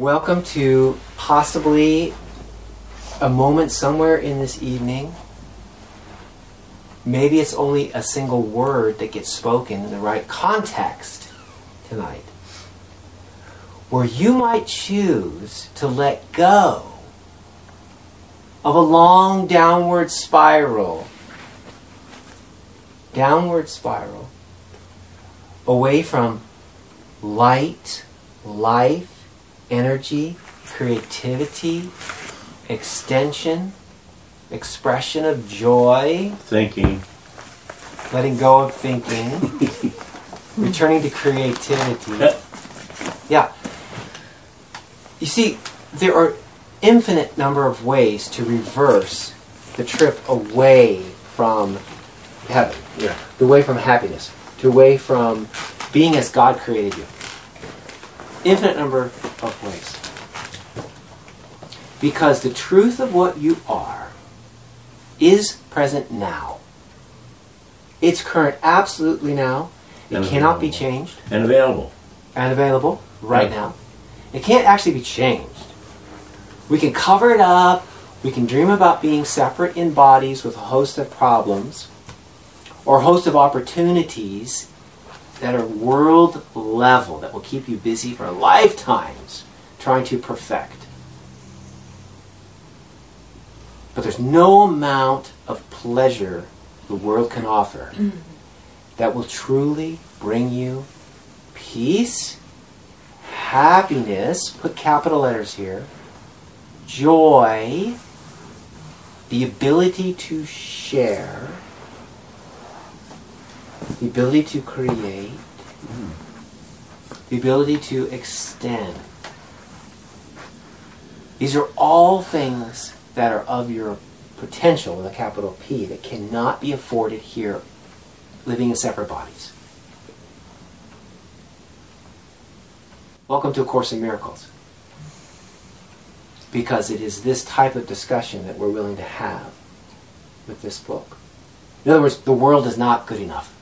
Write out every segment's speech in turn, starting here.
Welcome to possibly a moment somewhere in this evening. Maybe it's only a single word that gets spoken in the right context tonight, where you might choose to let go of a long downward spiral away from light, life, energy, creativity, extension, expression of joy, thinking, letting go of thinking, returning to creativity. Yeah. You see, there are infinite number of ways to reverse the trip away from heaven, away from happiness, away from being as God created you. Infinite number of ways. Because the truth of what you are is present now. It's current absolutely now. It cannot be changed. And available. And available right now. It can't actually be changed. We can cover it up. We can dream about being separate in bodies with a host of problems or a host of opportunities that are world level, that will keep you busy for lifetimes trying to perfect. But there's no amount of pleasure the world can offer that will truly bring you peace, happiness, put capital letters here, joy, the ability to share, the ability to create, the ability to extend. These are all things that are of your potential with a capital P that cannot be afforded here living in separate bodies. Welcome to A Course in Miracles. Because it is this type of discussion that we're willing to have with this book. In other words, the world is not good enough.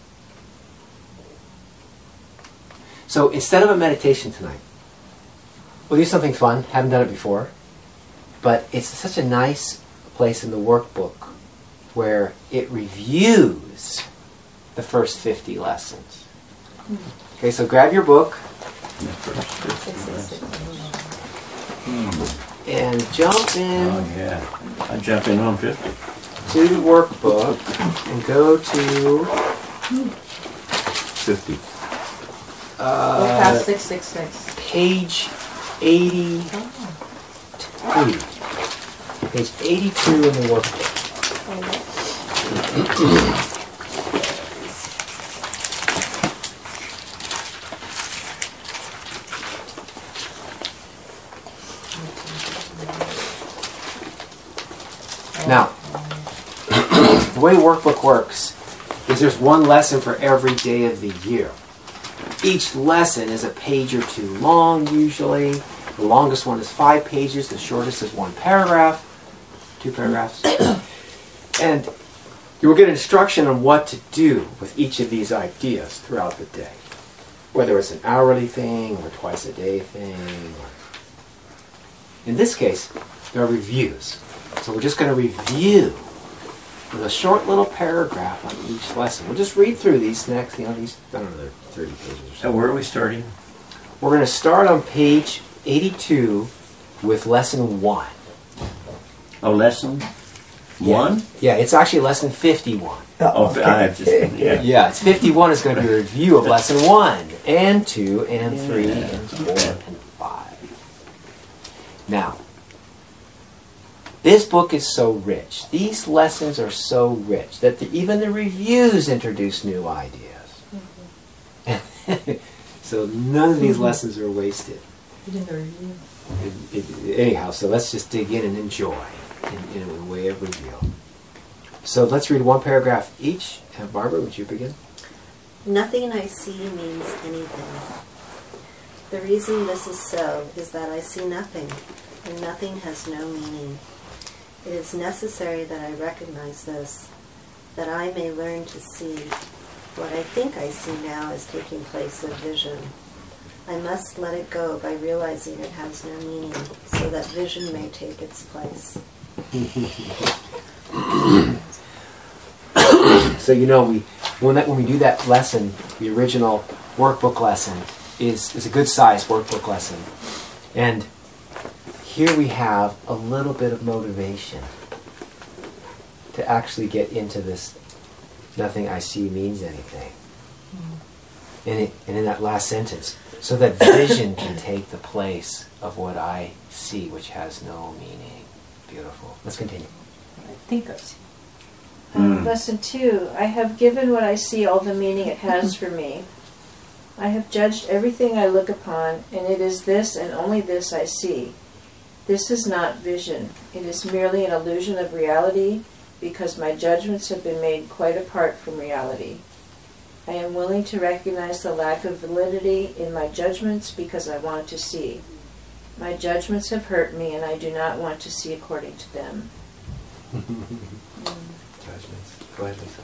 So instead of a meditation tonight, we'll do something fun. Haven't done it before. But it's such a nice place in the workbook where it reviews the first 50 lessons. Okay, so grab your book and jump in. Oh yeah, I jump in on 50. To the workbook and go to 50. Past 666. Page 82. Page 82 in the workbook. Now, the way workbook works is there's one lesson for every day of the year. Each lesson is a page or two long, usually. The longest one is 5 pages. The shortest is 1 paragraph, 2 paragraphs. And you will get instruction on what to do with each of these ideas throughout the day. Whether it's an hourly thing or twice a day thing. In this case, there are reviews. So we're just going to review with a short little paragraph on each lesson. We'll just read through these next, these, I don't know, they're 30 pages or so. So where are we starting? We're going to start on page 82 with lesson 1. Oh, lesson 1? Yeah, it's actually lesson 51. Yeah, it's 51 is going to be a review of lesson 1 and 2 and 3 and 4 and 5. Now, this book is so rich. These lessons are so rich that even the reviews introduce new ideas. So none of these lessons are wasted. Anyhow, so let's just dig in and enjoy in a way of review. So let's read 1 paragraph each. Barbara, would you begin? Nothing I see means anything. The reason this is so is that I see nothing, and nothing has no meaning. It is necessary that I recognize this, that I may learn to see what I think I see now as taking place of vision. I must let it go by realizing it has no meaning, so that vision may take its place. So when we do that lesson, the original workbook lesson is a good sized workbook lesson. And here we have a little bit of motivation to actually get into this nothing I see means anything. And in that last sentence, so that vision can take the place of what I see, which has no meaning. Beautiful. Let's continue. I think I see. Lesson 2. I have given what I see all the meaning it has for me. I have judged everything I look upon, and it is this and only this I see. This is not vision. It is merely an illusion of reality, because my judgments have been made quite apart from reality. I am willing to recognize the lack of validity in my judgments because I want to see. My judgments have hurt me, and I do not want to see according to them. Judgments. Go ahead, Lisa.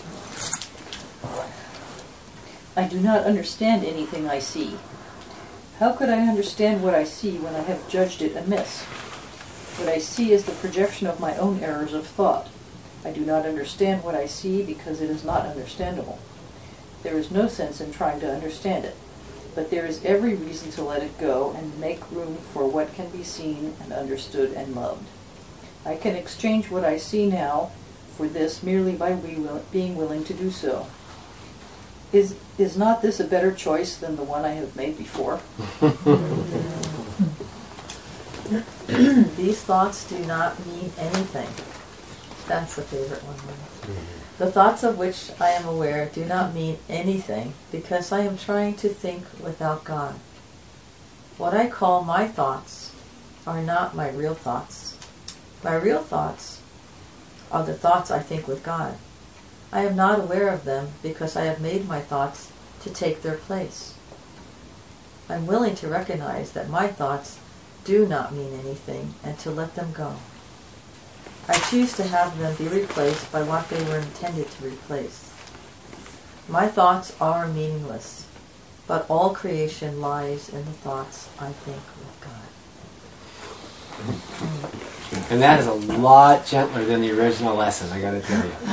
I do not understand anything I see. How could I understand what I see when I have judged it amiss? What I see is the projection of my own errors of thought. I do not understand what I see because it is not understandable. There is no sense in trying to understand it, but there is every reason to let it go and make room for what can be seen and understood and loved. I can exchange what I see now for this merely by being willing to do so. Is not this a better choice than the one I have made before? These thoughts do not mean anything. That's the favorite one. The thoughts of which I am aware do not mean anything because I am trying to think without God. What I call my thoughts are not my real thoughts. My real thoughts are the thoughts I think with God. I am not aware of them because I have made my thoughts to take their place. I'm willing to recognize that my thoughts do not mean anything and to let them go. I choose to have them be replaced by what they were intended to replace. My thoughts are meaningless, but all creation lies in the thoughts I think with God. And that is a lot gentler than the original lesson, I gotta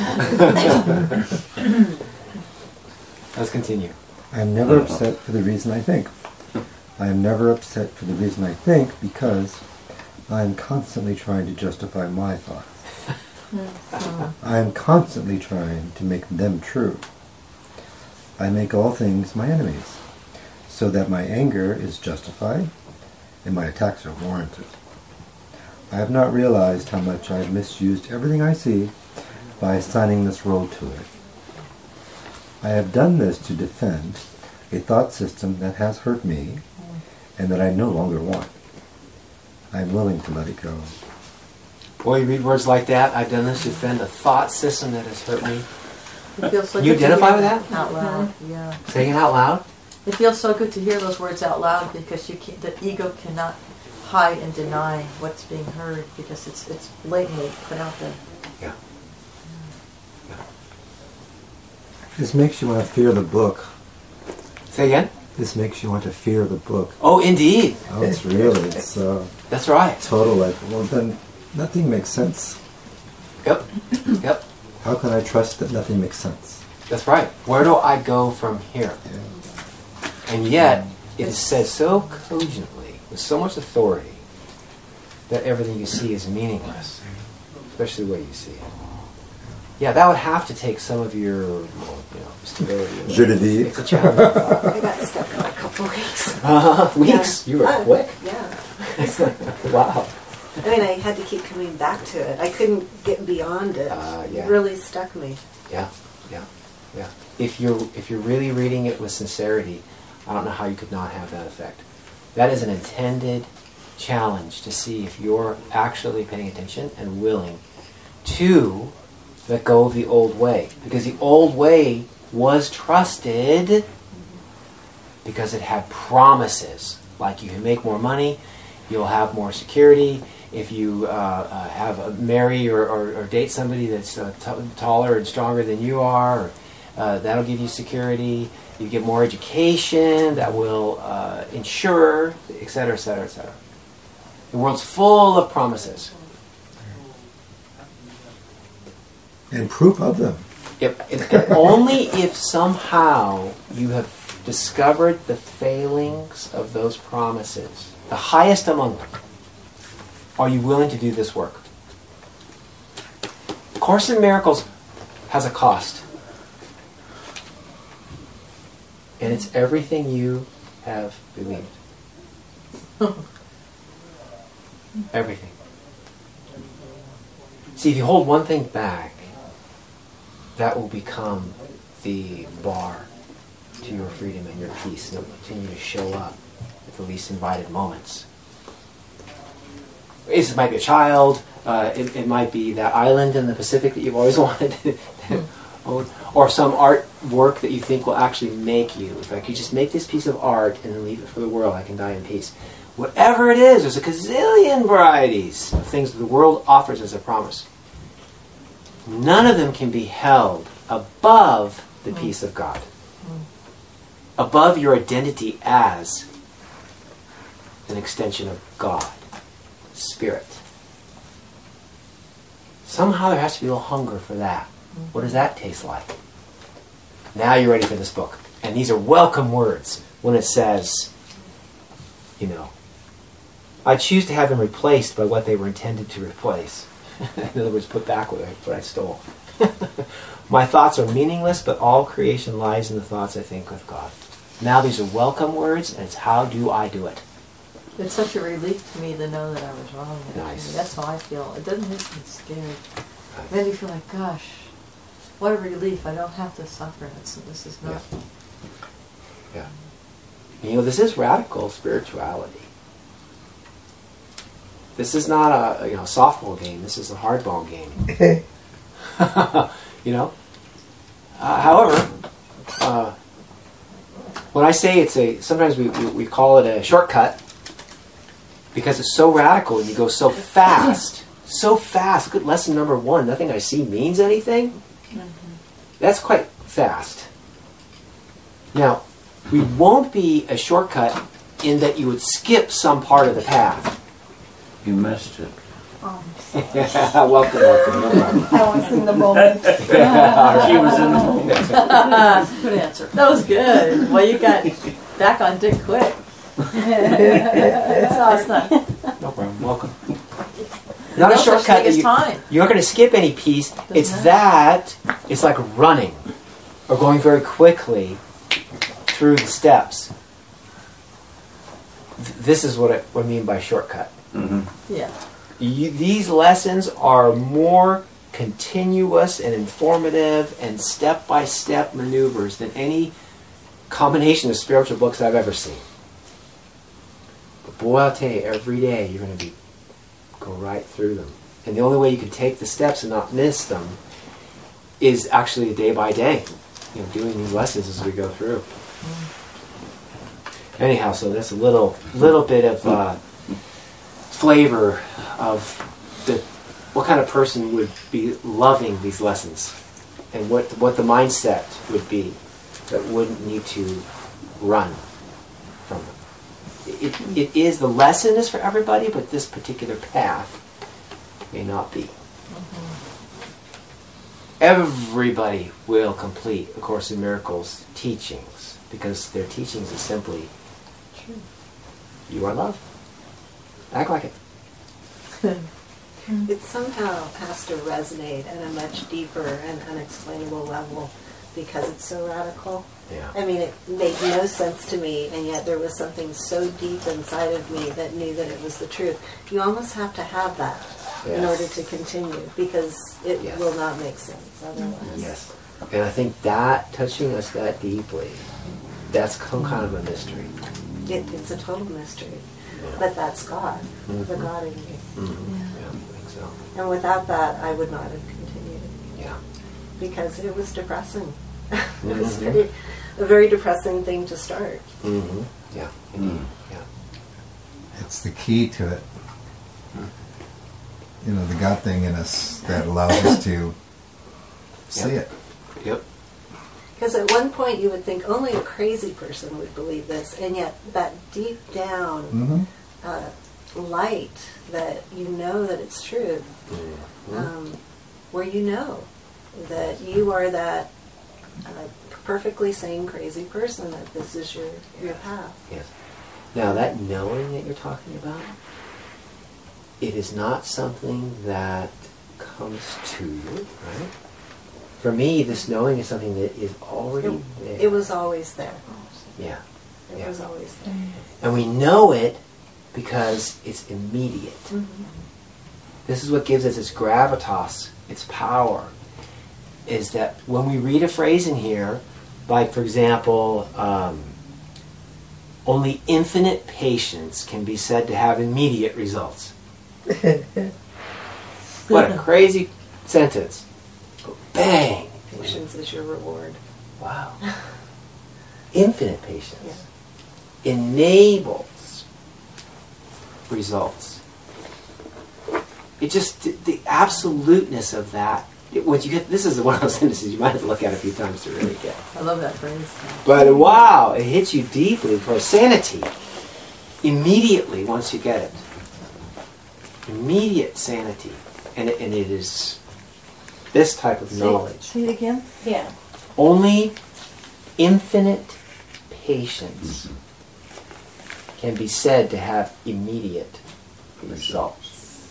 tell you. Let's continue. I am never upset for the reason I think. I am never upset for the reason I think because I am constantly trying to justify my thoughts. I am constantly trying to make them true. I make all things my enemies, so that my anger is justified and my attacks are warranted. I have not realized how much I have misused everything I see by assigning this role to it. I have done this to defend a thought system that has hurt me and that I no longer want. I am willing to let it go. Boy, you read words like that, I've done this to defend a thought system that has hurt me. It feels so You good to identify hear with that? Out loud, yeah. Saying it out loud? It feels so good to hear those words out loud because the ego cannot hide and deny what's being heard because it's blatantly put out there. Yeah. This makes you want to fear the book. Say again? This makes you want to fear the book. Oh, indeed. Oh, it's really, That's right. total like, well then nothing makes sense. Yep. Yep. How can I trust that nothing makes sense? That's right. Where do I go from here? Yeah. And yet, it is said so cogently, with so much authority, that everything you see is meaningless, especially the way you see it. Yeah, that would have to take some of your, stability. Je le dis. It's a challenge. I got stuck for a couple weeks. Weeks? Yeah. You were quick. Yeah. Wow. I mean, I had to keep coming back to it. I couldn't get beyond it. Yeah. It really stuck me. Yeah. If you're really reading it with sincerity, I don't know how you could not have that effect. That is an intended challenge to see if you're actually paying attention and willing to let go of the old way. Because the old way was trusted because it had promises. Like you can make more money, you'll have more security. If you marry or date somebody that's taller and stronger than you are, that'll give you security. You get more education that will ensure, etc., etc., etc. The world's full of promises. And proof of them. And only if somehow you have discovered the failings of those promises, the highest among them, are you willing to do this work. Course in Miracles has a cost. And it's everything you have believed. Everything. See, if you hold one thing back, that will become the bar to your freedom and your peace, and it will continue to show up at the least invited moments. It might be a child, it might be that island in the Pacific that you've always wanted to own, or some artwork that you think will actually make you. If I could just make this piece of art and then leave it for the world, I can die in peace. Whatever it is, there's a gazillion varieties of things that the world offers as a promise. None of them can be held above the peace of God. Above your identity as an extension of God, Spirit. Somehow there has to be a little hunger for that. What does that taste like? Now you're ready for this book. And these are welcome words when it says, I choose to have them replaced by what they were intended to replace. In other words, put back what I stole. My thoughts are meaningless, but all creation lies in the thoughts I think with God. Now these are welcome words, and it's how do I do it? It's such a relief to me to know that I was wrong. Nice. That's how I feel. It doesn't make me scared. It made me feel like, gosh, what a relief. I don't have to suffer. This is not... Yeah. This is radical spirituality. This is not a softball game. This is a hardball game. However, when I say sometimes we call it a shortcut because it's so radical and you go so fast. So fast. Good lesson number 1. Nothing I see means anything. That's quite fast. Now, we won't be a shortcut in that you would skip some part of the path. You missed it. Welcome. No problem. I was in the moment. She was in the moment. Good answer. That was good. Well, you got back on Dick quick. That's not... No problem. Welcome. Not a shortcut. You're not going to skip any piece. It's like running or going very quickly through the steps. This is what I mean by shortcut. Mm-hmm. Yeah. These lessons are more continuous and informative and step-by-step maneuvers than any combination of spiritual books I've ever seen. But boy, I'll tell you, every day you're going to go right through them. And the only way you can take the steps and not miss them is actually day by day, doing these lessons as we go through. Anyhow, so that's a little bit of flavor of what kind of person would be loving these lessons, and what the mindset would be that wouldn't need to run from them. It is, the lesson is for everybody, but this particular path may not be. Everybody will complete A Course in Miracles teachings, because their teachings is simply, you are love. Act like it. It somehow has to resonate at a much deeper and unexplainable level because it's so radical. Yeah. I mean, it made no sense to me, and yet there was something so deep inside of me that knew that it was the truth. You almost have to have that in order to continue, because it will not make sense otherwise. Yes. And I think that, touching us that deeply, that's some kind of a mystery. It's a total mystery. But that's God, the God in you. Yeah, I think so. And without that, I would not have continued. Yeah. Because it was depressing. It was a very depressing thing to start. Yeah, indeed. Yeah. It's the key to it. The God thing in us that allows us to see it. Yep. Because at one point you would think only a crazy person would believe this, and yet that deep down light that you know that it's true, where you know that you are that perfectly sane crazy person, that this is your path. Yes. Now that knowing that you're talking about, it is not something that comes to you, right? For me, this knowing is something that is already there. It was always there. Yeah. It was always there. And we know it because it's immediate. This is what gives us its gravitas, its power, is that when we read a phrase in here, like, for example, only infinite patience can be said to have immediate results. What a crazy sentence. Bang! Patience is your reward. Wow. Infinite patience enables results. It just, the absoluteness of that, once you get, this is one of those sentences you might have to look at a few times to really get. I love that phrase. But wow, it hits you deeply for sanity. Immediately once you get it. Immediate sanity. And it is this type of knowledge. Say it again? Yeah. Only infinite patience can be said to have immediate results.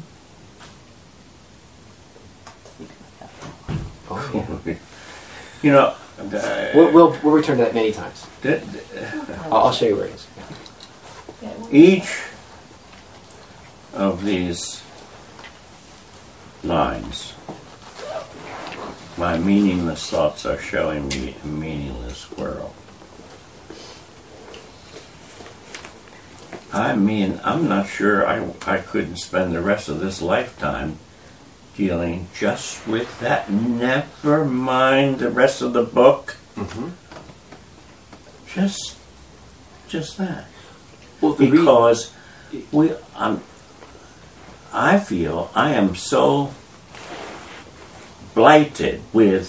Oh, yeah. You know, We'll return to that many times. I'll show you where it is. each of these lines, my meaningless thoughts are showing me a meaningless world. I mean, I'm not sure I couldn't spend the rest of this lifetime dealing just with that. Never mind the rest of the book. Just that. Well, Because I feel I am so blighted with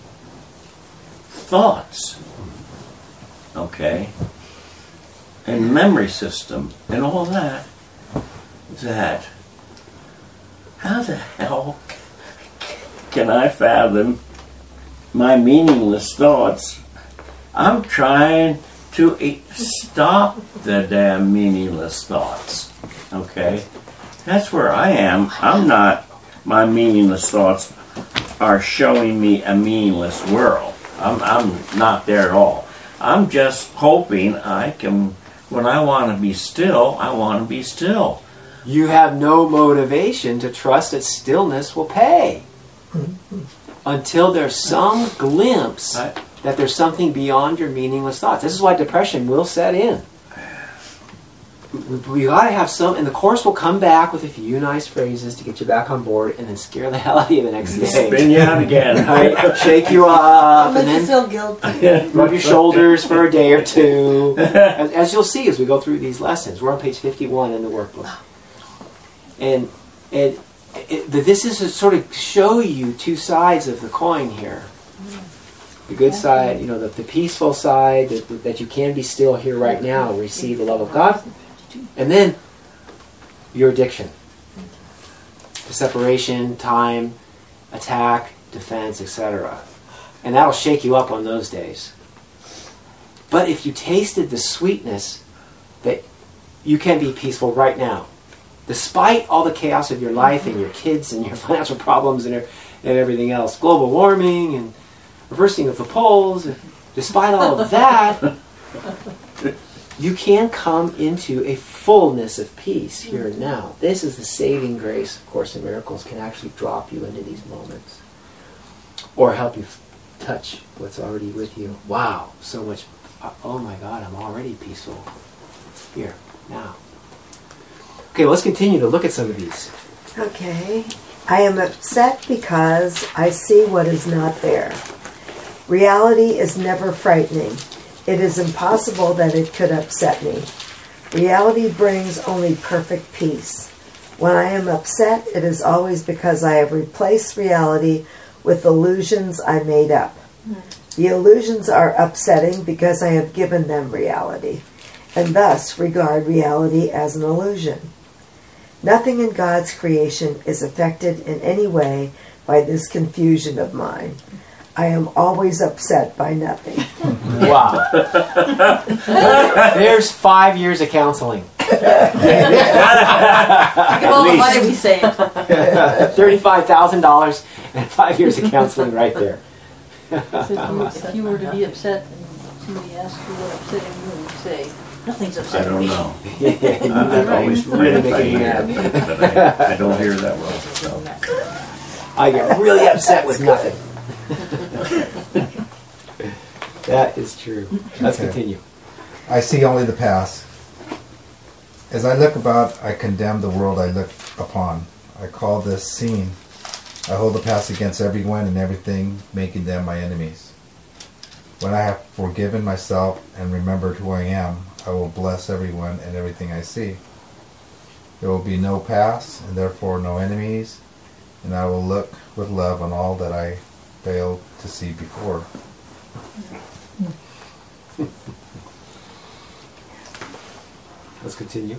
thoughts, okay, and memory system and all that, that how the hell can I fathom my meaningless thoughts? I'm trying to stop the damn meaningless thoughts, okay? That's where I am. I'm not, my meaningless thoughts are showing me a meaningless world. I'm not there at all. I'm just hoping I can, when I want to be still, I want to be still. You have no motivation to trust that stillness will pay until there's some glimpse that there's something beyond your meaningless thoughts. This is why depression will set in. We got to have some, and the Course will come back with a few nice phrases to get you back on board, and then scare the hell out of you the next day. Spin you out again. Right? Shake you up, and Make you then feel guilty. rub your shoulders for a day or two. As you'll see as we go through these lessons, we're on page 51 in the workbook. And this is to sort of show you two sides of the coin here. The good side, you know, the peaceful side, that you can be still here right now and receive the love of God. And then your addiction. The separation, time, attack, defense, etc. And that'll shake you up on those days. But if you tasted the sweetness that you can be peaceful right now, despite all the chaos of your life and your kids and your financial problems and everything else, global warming and reversing of the poles, despite all of that, you can come into a fullness of peace here and now. This is the saving grace of Course in Miracles, can actually drop you into these moments. Or help you touch what's already with you. Wow, so much, oh my God, I'm already peaceful here, now. Okay, let's continue to look at some of these. Okay. I am upset because I see what is not there. Reality is never frightening. It is impossible that it could upset me. Reality brings only perfect peace. When I am upset, it is always because I have replaced reality with illusions I made up. The illusions are upsetting because I have given them reality, and thus regard reality as an illusion. Nothing in God's creation is affected in any way by this confusion of mine. I am always upset by nothing. Wow. There's 5 years of counseling. Think of all the money we saved. $35,000 and 5 years of counseling right there. So if you were to be upset and somebody asked you what upsetting you, would say, nothing's I upsetting don't me. know. I've always really making me mad. But I don't hear that well. So. I get really upset with nothing. That is true. Let's Okay. continue. I see only the past. As I look about, I condemn the world I look upon. I call this seen. I hold the past against everyone and everything, making them my enemies. When I have forgiven myself and remembered who I am, I will bless everyone and everything I see. There will be no past, and therefore no enemies, and I will look with love on all that I failed to see before. Let's continue.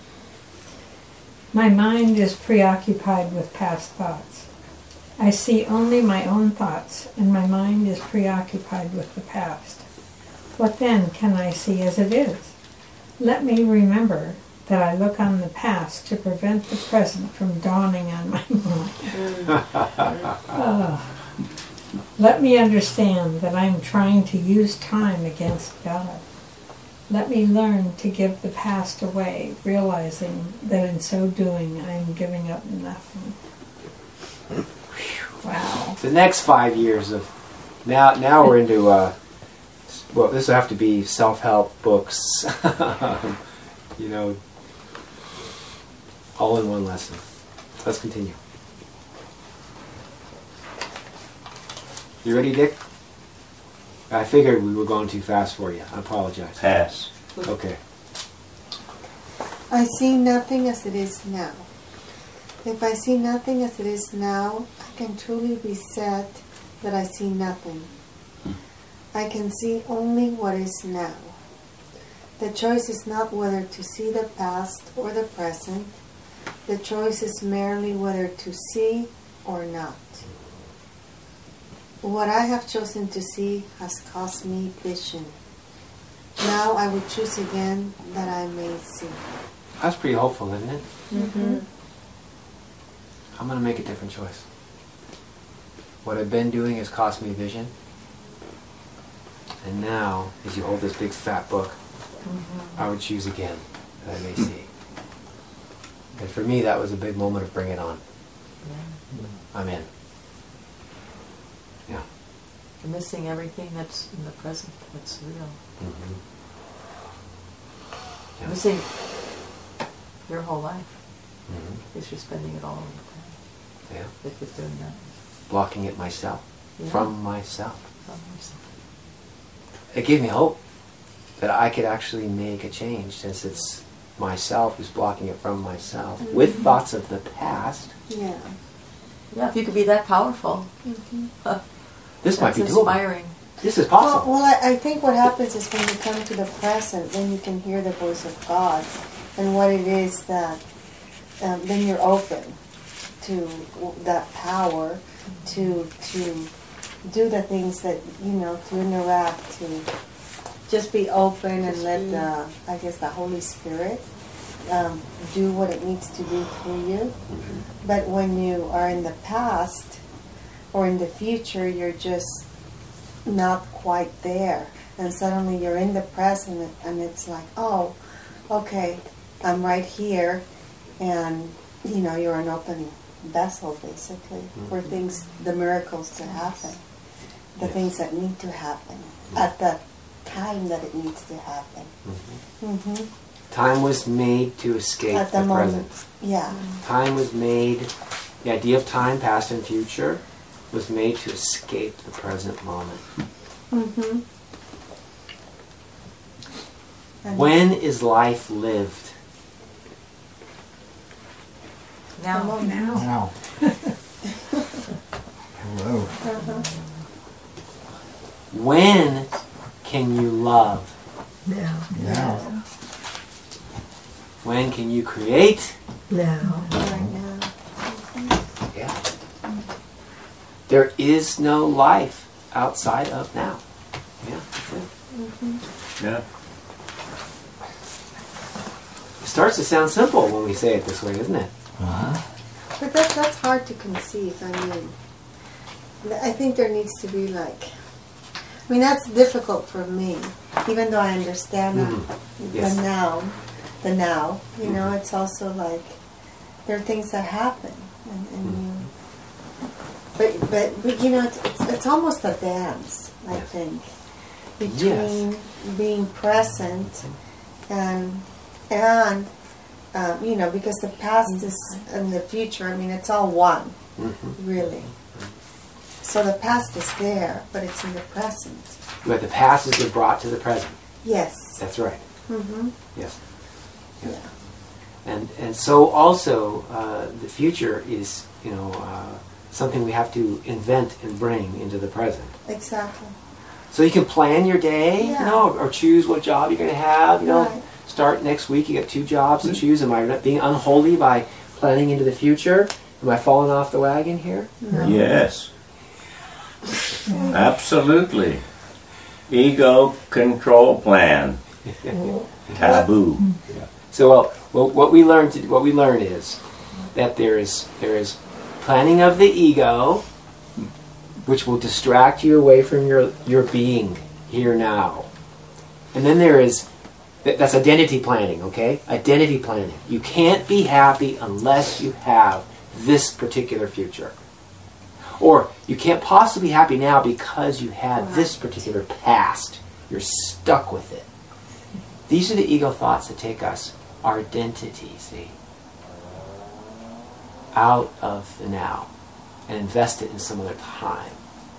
My mind is preoccupied with past thoughts. I see only my own thoughts, and my mind is preoccupied with the past. What then can I see as it is? Let me remember that I look on the past to prevent the present from dawning on my mind. Let me understand that I am trying to use time against God. Let me learn to give the past away, realizing that in so doing I am giving up nothing. Wow. The next 5 years of now we're into well, this will have to be self-help books. You know, all in one lesson. Let's continue. You ready, Dick? I figured we were going too fast for you. I apologize. Pass. Okay. I see nothing as it is now. If I see nothing as it is now, I can truly be said that I see nothing. I can see only what is now. The choice is not whether to see the past or the present. The choice is merely whether to see or not. What I have chosen to see has cost me vision. Now I would choose again that I may see. That's pretty hopeful, isn't it? Mm-hmm. I'm going to make a different choice. What I've been doing has cost me vision. And now, as you hold this big fat book, I would choose again that I may see. And for me, that was a big moment of bring it on. I'm in. Yeah. You're missing everything that's in the present, that's real. Mm-hmm. You're missing your whole life. Mm-hmm. Because you're spending it all on the present. Yeah. If you're doing that. Blocking it myself. Yeah. From myself. From yourself. It gave me hope that I could actually make a change, since it's myself who's blocking it from myself, with thoughts of the past. Yeah. Yeah, if you could be that powerful. This might be That's doable. inspiring. This is possible. Well, I think what happens is when you come to the present, then you can hear the voice of God and what it is that, then you're open to that power to do the things that, to interact, to just be open and let the Holy Spirit do what it needs to do through you. But when you are in the past or in the future, you're just not quite there. And suddenly you're in the present and it's like, oh, okay, I'm right here. And, you're an open vessel, basically, for things, the miracles to happen. The things that need to happen at the time that it needs to happen. Time was made to escape At the the moment. present. Yeah. Time was made, the idea of time, past and future, was made to escape the present moment. When is life lived? Now. Wow. Hello. When can you love? Now. Now. When can you create? Now. Right now. Yeah. There is no life outside of now. Yeah. That's it. Yeah. It starts to sound simple when we say it this way, isn't it? But that's hard to conceive. I mean, I think there needs to be like, I mean, that's difficult for me, even though I understand Yes. the now, you know, it's also like, there are things that happen, and you, but you know, it's almost a dance, I think, between being present and you know, because the past is and the future, I mean, it's all one, really. So the past is there, but it's in the present. But the past has been brought to the present. Yes. That's right. Mm-hmm. Yes. Yeah. And so also the future is, you know, something we have to invent and bring into the present. Exactly. So you can plan your day, you know, or choose what job you're going to have. You know, Right. start next week. You get 2 jobs to choose. Am I being unholy by planning into the future? Am I falling off the wagon here? Yes. Absolutely. Ego control plan. Taboo. So what we learn is that there is planning of the ego, which will distract you away from your being here now, and then there is that's identity planning. Okay, identity planning. You can't be happy unless you have this particular future, or you can't possibly be happy now because you had this particular past. You're stuck with it. These are the ego thoughts that take us, our identity, see, out of the now and invest it in some other time.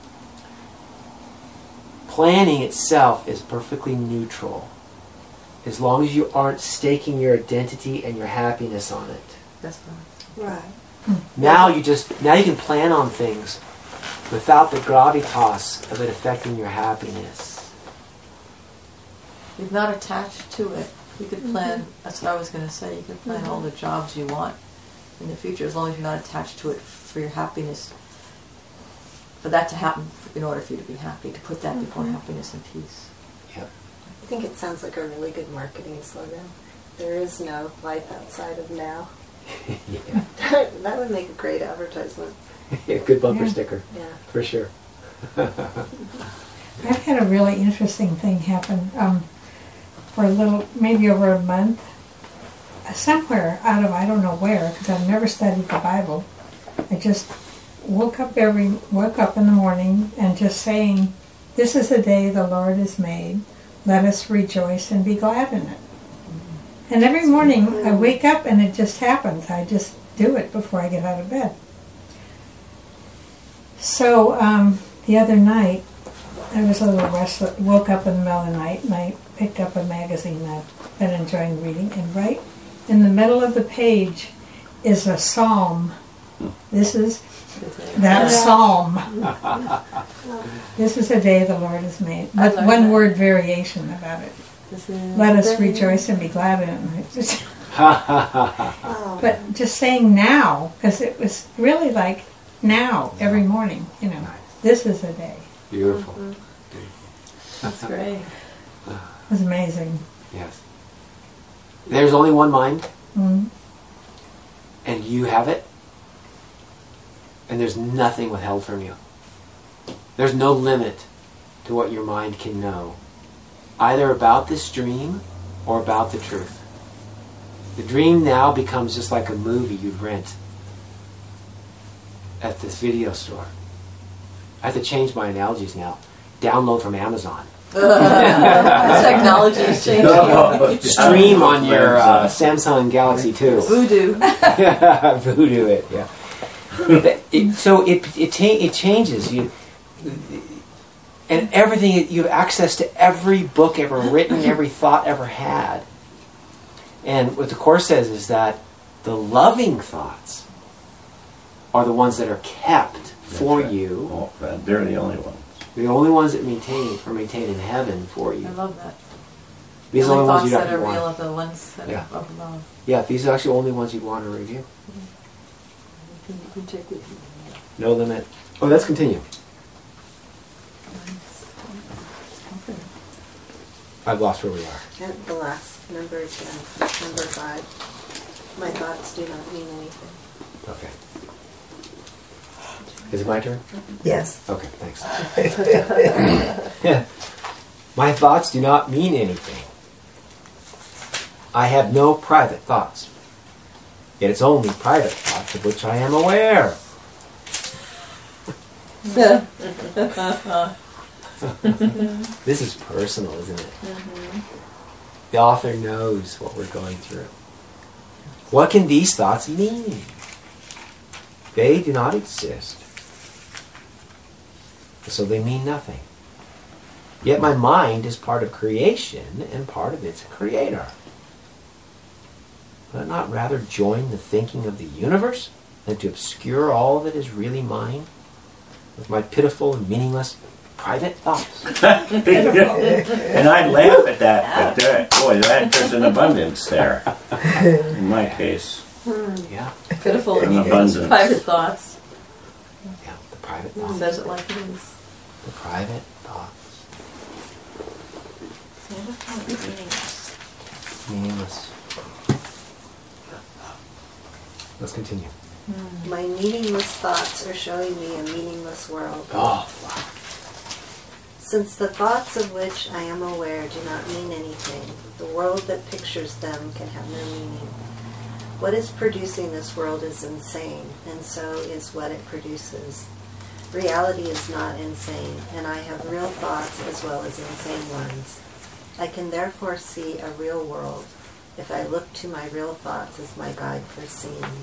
Planning itself is perfectly neutral as long as you aren't staking your identity and your happiness on it. That's right. Right. Now you can plan on things without the gravitas of it affecting your happiness. You're not attached to it. You could plan, that's what I was going to say, you could plan all the jobs you want in the future as long as you're not attached to it for your happiness, for that to happen in order for you to be happy, to put that before happiness and peace. Yep. I think it sounds like a really good marketing slogan. There is no life outside of now. Yeah. That would make a great advertisement. Good bumper sticker, Yeah. for sure. I've had a really interesting thing happen for a little, maybe over a month. Somewhere out of, I don't know where, because I've never studied the Bible. I just woke up in the morning and just saying, "This is the day the Lord has made. Let us rejoice and be glad in it." And every morning I wake up and it just happens. I just do it before I get out of bed. So the other night, I was a little restless, woke up in the middle of the night, and I picked up a magazine I've been enjoying reading, and right in the middle of the page is a psalm. This is that psalm. This is a day the Lord has made. With one word variation about it. Let us rejoice and be glad in it. But just saying now, because it was really like now, every morning, you know, this is a day. Beautiful. That's great. It was amazing. Yes. There's only one mind, Mm. and you have it, and there's nothing withheld from you. There's no limit to what your mind can know, either about this dream or about the truth. The dream now becomes just like a movie you rent at this video store. I have to change my analogies now. Download from Amazon. Technology is changing. Stream on your Samsung Galaxy 2. Voodoo. Voodoo it, yeah. So it changes you, and everything. You have access to every book ever written, every thought ever had. And what the Course says is that the loving thoughts are the ones that are kept for you. Oh, they're the only ones. The only ones that are maintained in heaven for you. I love that. These the are the only ones thoughts you that don't are real want. are the ones that Yeah. are of love. Yeah, these are actually the only ones you'd want to review. You can take with you. No limit. Oh, let's continue. I've lost where we are. And the last number again, number 5. My thoughts do not mean anything. Okay. Is it my turn? Yes. Okay, thanks. My thoughts do not mean anything. I have no private thoughts. Yet it's only private thoughts of which I am aware. This is personal, isn't it? The author knows what we're going through. What can these thoughts mean? They do not exist. So they mean nothing. Yet my mind is part of creation and part of its creator. Will it not rather join the thinking of the universe than to obscure all that is really mine with my pitiful and meaningless private thoughts? And I laugh at that, but boy, there's an abundance there. In my case. Yeah, Pitiful An and abundance. private thoughts. yeah, the private It thoughts. says it like it is. The private thoughts. Never found it meaningless. Meaningless. Let's continue. My meaningless thoughts are showing me a meaningless world. Oh, Since the thoughts of which I am aware do not mean anything, the world that pictures them can have no meaning. What is producing this world is insane, and so is what it produces. Reality is not insane, and I have real thoughts as well as insane ones. I can therefore see a real world if I look to my real thoughts as my guide for seeing.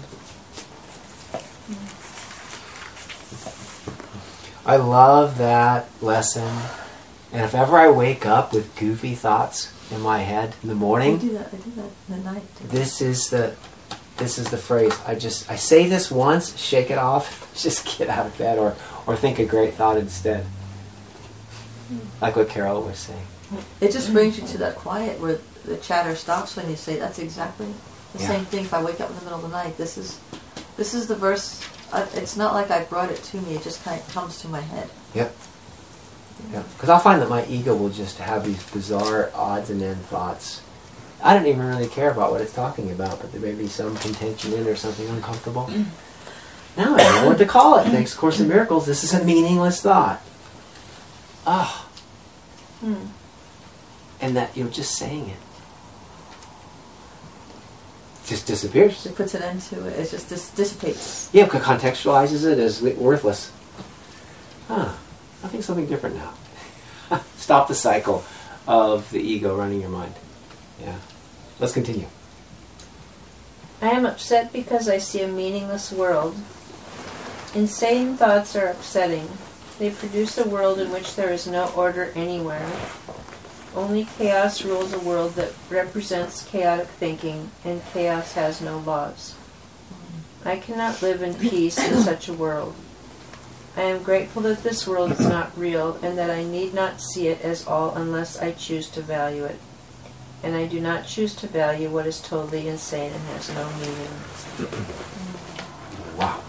I love that lesson. And if ever I wake up with goofy thoughts in my head in the I morning, do that in the night. this is the phrase. I say this once, shake it off, just get out of bed, or think a great thought instead. Like what Carol was saying. It just brings you to that quiet where the chatter stops when you say that's exactly the Yeah. same thing. If I wake up in the middle of the night, this is the verse. It's not like I brought it to me. It just kind of comes to my head. Yep. Because I'll find that my ego will just have these bizarre odds and end thoughts. I don't even really care about what it's talking about, but there may be some contention in or something uncomfortable. Now I don't know what to call it. Thanks to Course in Miracles, this is a meaningless thought. Ah. And that you're just saying it. Just disappears. It puts an end to it. It just dissipates. Yeah, because contextualizes it as worthless. I think something different now. Stop the cycle of the ego running your mind. Yeah. Let's continue. I am upset because I see a meaningless world. Insane thoughts are upsetting. They produce a world in which there is no order anywhere. Only chaos rules a world that represents chaotic thinking, and chaos has no laws. I cannot live in peace in such a world. I am grateful that this world is not real, and that I need not see it as all unless I choose to value it. And I do not choose to value what is totally insane and has no meaning. Wow.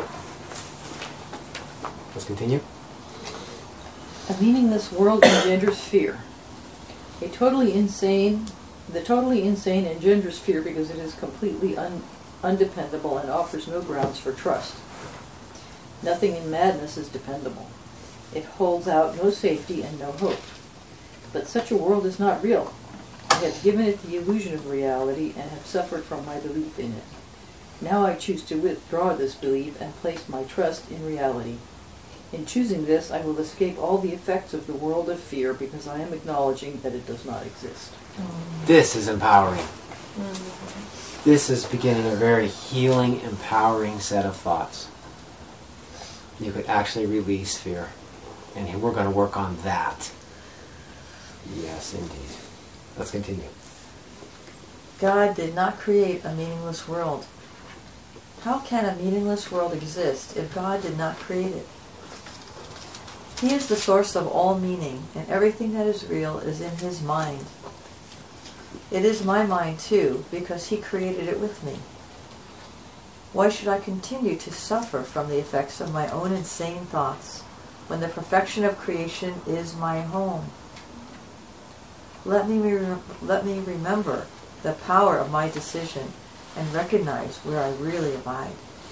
Let's continue. A meaningless world engenders fear. The totally insane engenders fear because it is completely undependable and offers no grounds for trust. Nothing in madness is dependable. It holds out no safety and no hope. But such a world is not real. I have given it the illusion of reality and have suffered from my belief in it. Now I choose to withdraw this belief and place my trust in reality. In choosing this, I will escape all the effects of the world of fear because I am acknowledging that it does not exist. This is empowering. This is beginning a very healing, empowering set of thoughts. You could actually release fear. And we're going to work on that. Yes, indeed. Let's continue. God did not create a meaningless world. How can a meaningless world exist if God did not create it? He is the source of all meaning, and everything that is real is in his mind. It is my mind too, because he created it with me. Why should I continue to suffer from the effects of my own insane thoughts when the perfection of creation is my home? Let me remember the power of my decision and recognize where I really abide.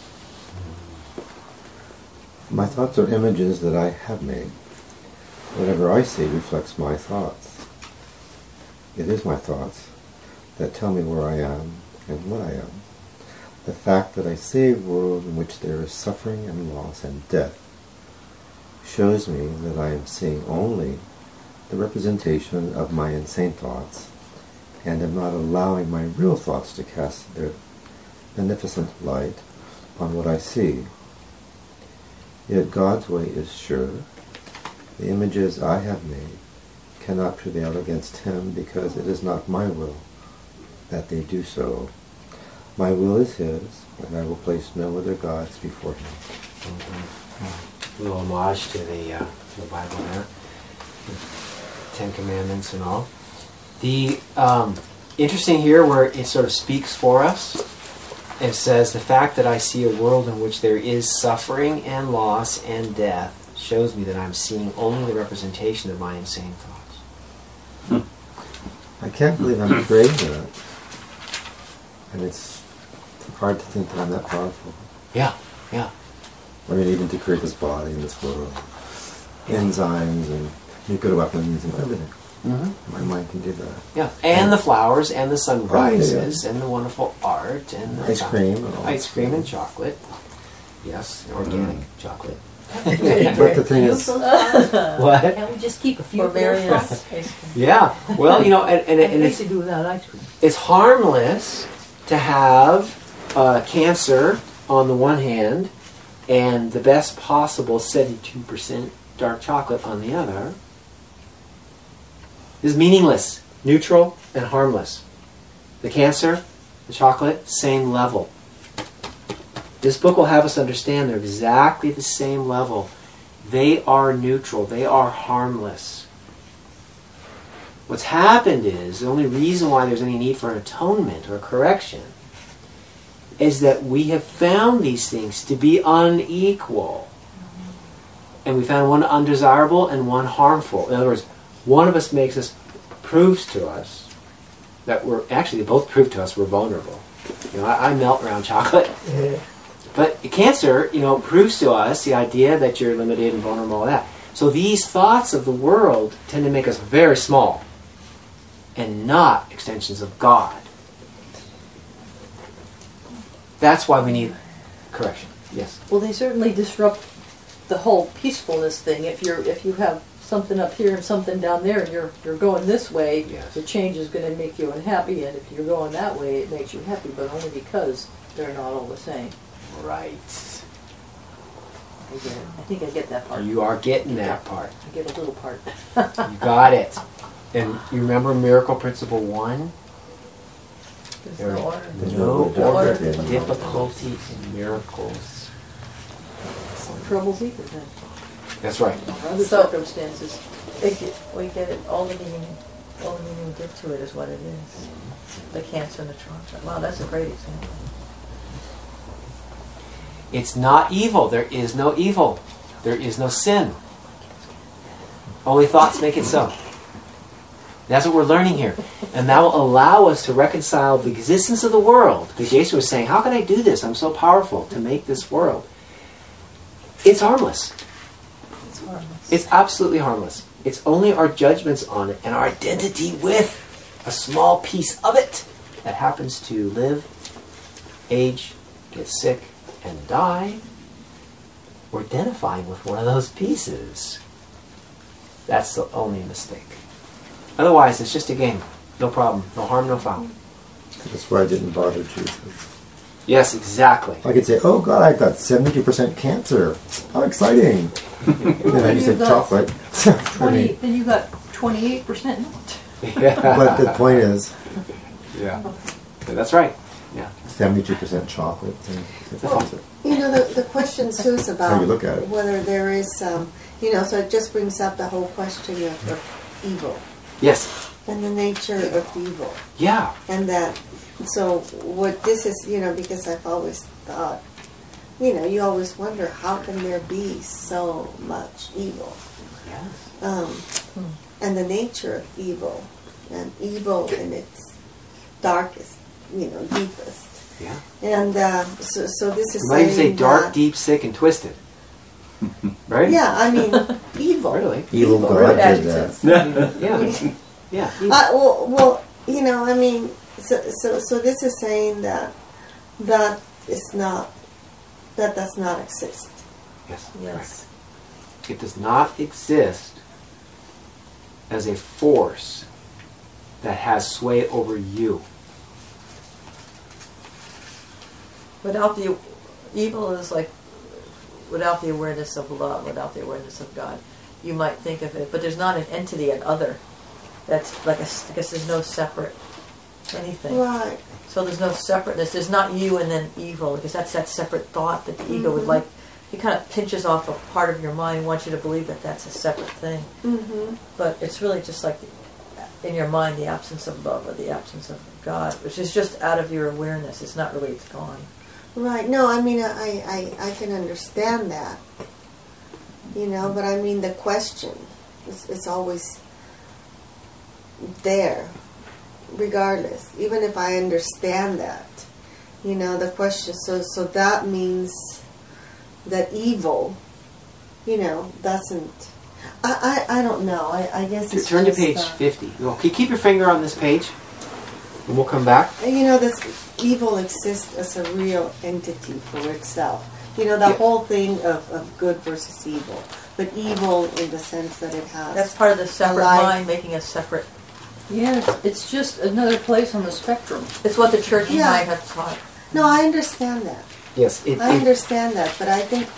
My thoughts are images that I have made. Whatever I see reflects my thoughts. It is my thoughts that tell me where I am and what I am. The fact that I see a world in which there is suffering and loss and death shows me that I am seeing only the representation of my insane thoughts and am not allowing my real thoughts to cast their beneficent light on what I see. Yet God's way is sure. The images I have made cannot prevail against him because it is not my will that they do so. My will is his, and I will place no other gods before him. A little homage to the Bible there. Ten Commandments and all. The interesting here where it sort of speaks for us. It says, the fact that I see a world in which there is suffering and loss and death shows me that I'm seeing only the representation of my insane thoughts. I can't believe I'm creating that. And it's hard to think that I'm that powerful. Yeah. I mean, even to create this body and this world. Enzymes and nuclear weapons and everything. Mm-hmm. My mind can do that. Yeah, and the flowers and the sunrises and the wonderful art and the ice cream and chocolate. Yes, organic chocolate. But the thing is, what? Can't we just keep a few various? Yeah, well, and it's to do without ice cream. It's harmless to have cancer on the one hand and the best possible 72% dark chocolate on the other. Is meaningless, neutral, and harmless. The cancer, the chocolate, same level. This book will have us understand they're exactly the same level. They are neutral. They are harmless. What's happened is, the only reason why there's any need for an atonement or correction is that we have found these things to be unequal. And we found one undesirable and one harmful. In other words, one of us proves to us that they both prove to us we're vulnerable. I melt around chocolate. Yeah. But cancer, proves to us the idea that you're limited and vulnerable, all that. So these thoughts of the world tend to make us very small and not extensions of God. That's why we need correction. Yes? Well, they certainly disrupt the whole peacefulness thing. If you have something up here and something down there, and you're going this way, yes, the change is going to make you unhappy, and if you're going that way, it makes you happy, but only because they're not all the same. Right. I get it. I think I get that part. You are getting that part. I get a little part. You got it. And you remember Miracle Principle 1? There's no order. There's no order, difficulty in miracles. Trouble's equal then. That's right. Other circumstances. We get it. All the meaning we give to it is what it is. The cancer and the chocolate. Wow, that's a great example. It's not evil. There is no evil. There is no sin. Only thoughts make it so. That's what we're learning here. And that will allow us to reconcile the existence of the world. Because Jason was saying, how can I do this? I'm so powerful to make this world. It's harmless. It's harmless. It's absolutely harmless. It's only our judgments on it and our identity with a small piece of it that happens to live, age, get sick, and die. We're identifying with one of those pieces. That's the only mistake. Otherwise, it's just a game. No problem. No harm, no foul. That's why I didn't bother Jesus. Yes, exactly. I could say, oh God, I got 72% cancer. How exciting. Then I just said chocolate. Then you got 28% not. Yeah. But the point is... Yeah. That's right. Yeah. 72% chocolate. Well, the question too is How about you look at it. whether there is So it just brings up the whole question of evil Yes. and the nature of evil. Yeah. And that, so what this is, because I've always thought, you always wonder, how can there be so much evil? Yes. And the nature of evil, and evil in its darkest, deepest. Yeah. And so this is You might even say saying dark, that, deep, sick, and twisted. Right? Yeah, I mean, evil. Really? Evil God did that. Yeah. Yeah. Well, I mean, so this is saying that is not, that does not exist. Yes. Yes. Correct. It does not exist as a force that has sway over you. Without the evil is like without the awareness of love, without the awareness of God. You might think of it, but there's not an entity, an other. That's like I guess there's no separate anything. Right. So there's no separateness. There's not you and then evil, because that's that separate thought that the ego would like. It kind of pinches off a part of your mind, wants you to believe that that's a separate thing. Mm-hmm. But it's really just like in your mind the absence of love or the absence of God, which is just out of your awareness. It's not really, it's gone. Right. No, I mean, I can understand that. But I mean, the question is always there, regardless. Even if I understand that, the question. So that means that evil, doesn't. I don't know. I guess it's Turn to just, page 50. Okay, keep your finger on this page, and we'll come back. This evil exists as a real entity for itself. The whole thing of good versus evil. But evil in the sense that it has... That's part of the separate mind making a separate... Yeah, it's just another place on the spectrum. It's what the church might have taught. No, I understand that. Yes. I understand that, but I think,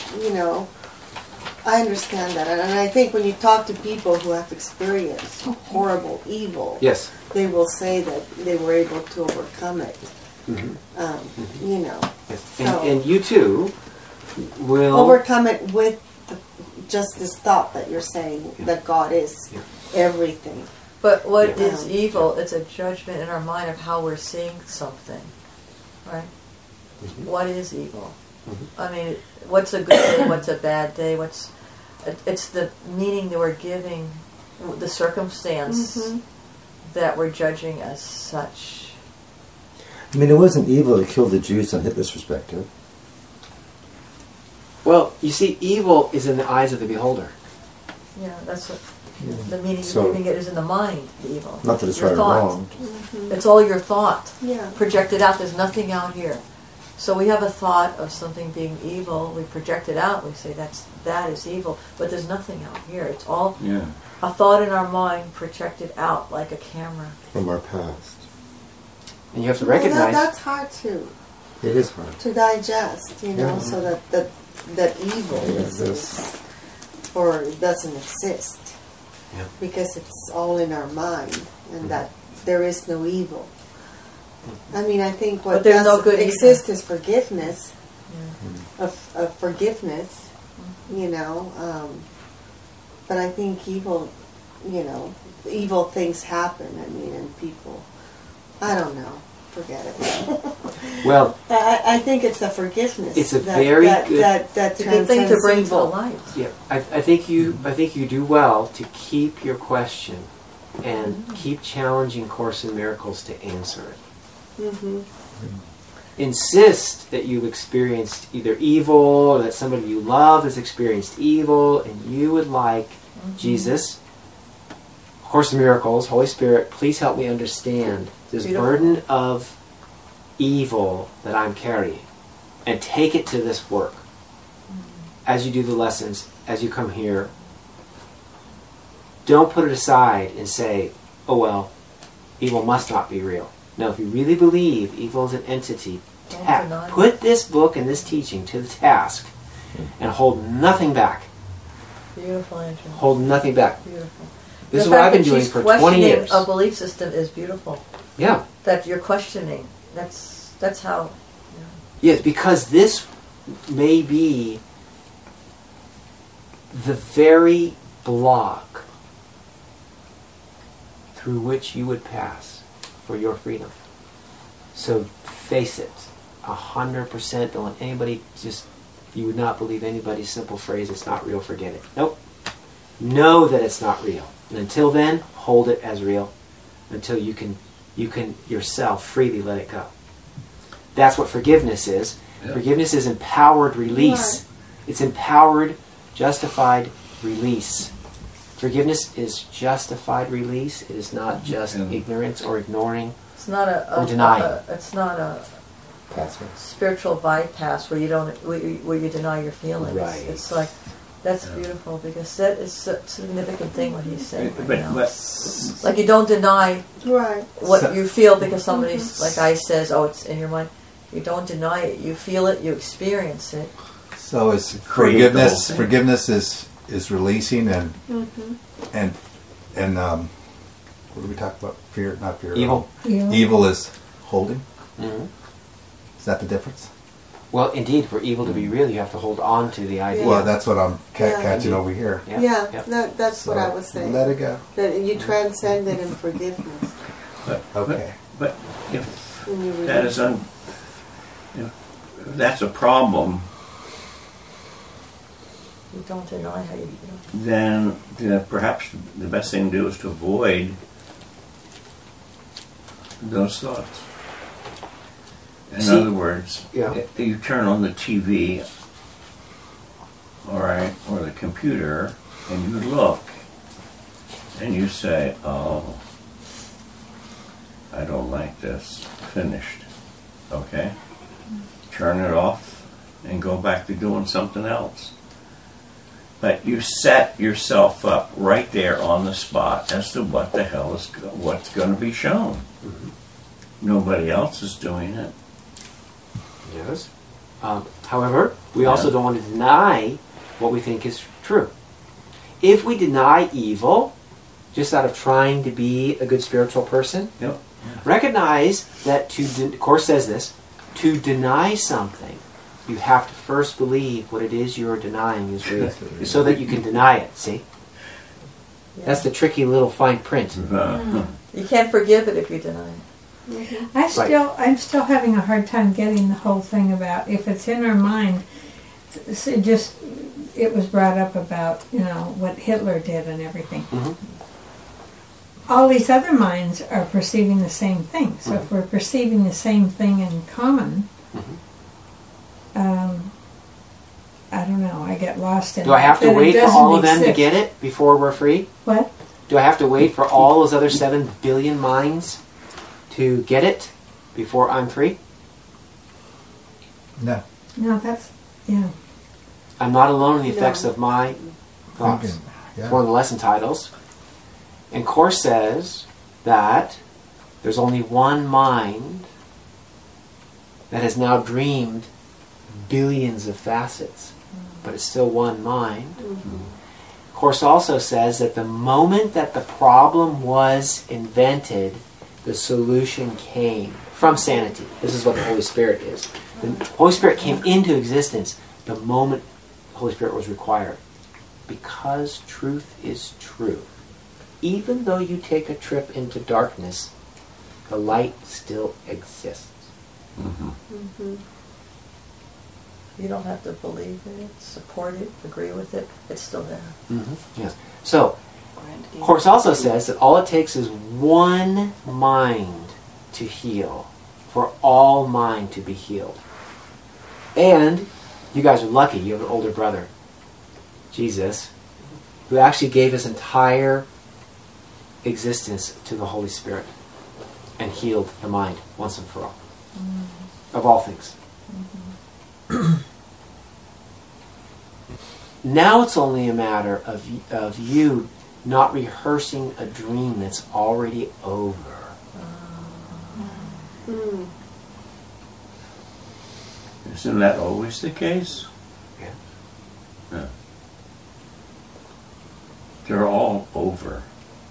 I understand that. And I think when you talk to people who have experienced horrible evil, Yes. they will say that they were able to overcome it. Mm-hmm. Yes. So And you too will... overcome it with just this thought that you're saying, that God is everything. But what is evil? It's a judgment in our mind of how we're seeing something, right? Mm-hmm. What is evil? Mm-hmm. I mean, what's a good day? What's a bad day? It's the meaning that we're giving the circumstance that we're judging as such. I mean, it wasn't evil to kill the Jews on Hitler's perspective. Well, you see, evil is in the eyes of the beholder. Yeah, that's what the meaning So- you're giving it is in the mind, the evil. Not that it's Your right or thought. wrong. It's all your thought. Yeah. Projected out. There's nothing out here. So we have a thought of something being evil. We project it out. We say that is evil. But there's nothing out here. It's all a thought in our mind projected out like a camera. From our past. And you have to Well, recognize... that's hard to It is hard. digest, so that evil doesn't exist. Yeah. Because it's all in our mind, and that there is no evil. I mean, I think what But there's no does good exist is forgiveness, of forgiveness, but I think evil, evil things happen, and people, I don't know, forget it. Well, I think it's the forgiveness. It's a very good... that It's a good thing to transcends bring to the evil. light. Yeah, I think you do well to keep your question and keep challenging Course in Miracles to answer it. Mm-hmm. Insist that you've experienced either evil or that somebody you love has experienced evil, and you would like Jesus, Course in Miracles, Holy Spirit, please help me understand this burden of evil that I'm carrying, and take it to this work. As you do the lessons, as you come here, don't put it aside and say, oh well, evil must not be real. No, if you really believe evil is an entity, put this book and this teaching to the task and hold nothing back. Beautiful, Andrew. Hold nothing back. Beautiful. This is The what fact I've been that doing she's for 20 years. questioning a belief system is beautiful. Yeah. That you're questioning. That's how. Yes, because this may be the very block through which you would pass for your freedom. So face it, 100%. Don't let anybody you would not believe anybody's simple phrase, it's not real, forget it. Nope. Know that it's not real. And until then, hold it as real until you can yourself freely let it go. That's what forgiveness is. Yeah. Forgiveness is empowered release. It's empowered, justified release. Forgiveness is justified release. It is not just ignorance or ignoring. It's not or denying. It's not a Password. spiritual bypass where you deny your feelings. Right. It's like that's beautiful because that is a significant thing what he's saying right now. Like you don't deny Right. what you feel because somebody's like I says, oh, it's in your mind. You don't deny it. You feel it. You experience it. So is Create the whole forgiveness? thing. Forgiveness is releasing and what do we talk about? Fear, not fear. Evil. Evil is holding. Mm-hmm. Is that the difference? Well, indeed, for evil to be real, you have to hold on to the idea. Well, that's what I'm Yeah. catching over here. Yeah. Yeah, Yeah. that's what So, I was saying. Let it go. That you transcend it in forgiveness. Okay. But if When you that release. is if that's a problem, You don't deny how you feel. then perhaps the best thing to do is to avoid those thoughts. In See, other words, yeah. you turn on the TV, all right, or the computer, and you look, and you say, "Oh, I don't like this." Finished. Okay? Turn it off and go back to doing something else. But you set yourself up right there on the spot as to what the hell is what's going to be shown. Mhm. Nobody else is doing it. Yes. However, we also don't want to deny what we think is true. If we deny evil, just out of trying to be a good spiritual person, Yep. recognize that the Course says this, to deny something, you have to first believe what it is you're denying is real, so that you can deny it, see? Yeah. That's the tricky little fine print. You can't forgive it if you deny it. I'm still having a hard time getting the whole thing about if it's in our mind. It was brought up about what Hitler did and everything. Mhm. All these other minds are perceiving the same thing. So if we're perceiving the same thing in common, I don't know. I get lost in. Do I have to that it wait for doesn't all of them to exist. get it before we're free? What? Do I have to wait for all those other 7 billion minds to get it before I'm free? No. No, that's yeah. I'm not alone in the effects No. of my thoughts. Thinking. It's Yeah. one of the lesson titles. And Course says that there's only one mind that has now dreamed billions of facets, but it's still one mind. Course also says that the moment that the problem was invented, the solution came from sanity. This is what the Holy Spirit is. The Holy Spirit came into existence the moment the Holy Spirit was required. Because truth is true. Even though you take a trip into darkness, the light still exists. You don't have to believe in it, support it, agree with it. It's still there. Yes. So, Course also says that all it takes is one mind to heal, for all mind to be healed. And you guys are lucky. You have an older brother, Jesus, who actually gave his entire existence to the Holy Spirit and healed the mind once and for all. Of all things. Now it's only a matter of you not rehearsing a dream that's already over. Isn't that always the case? Yeah. Yeah. They're all over.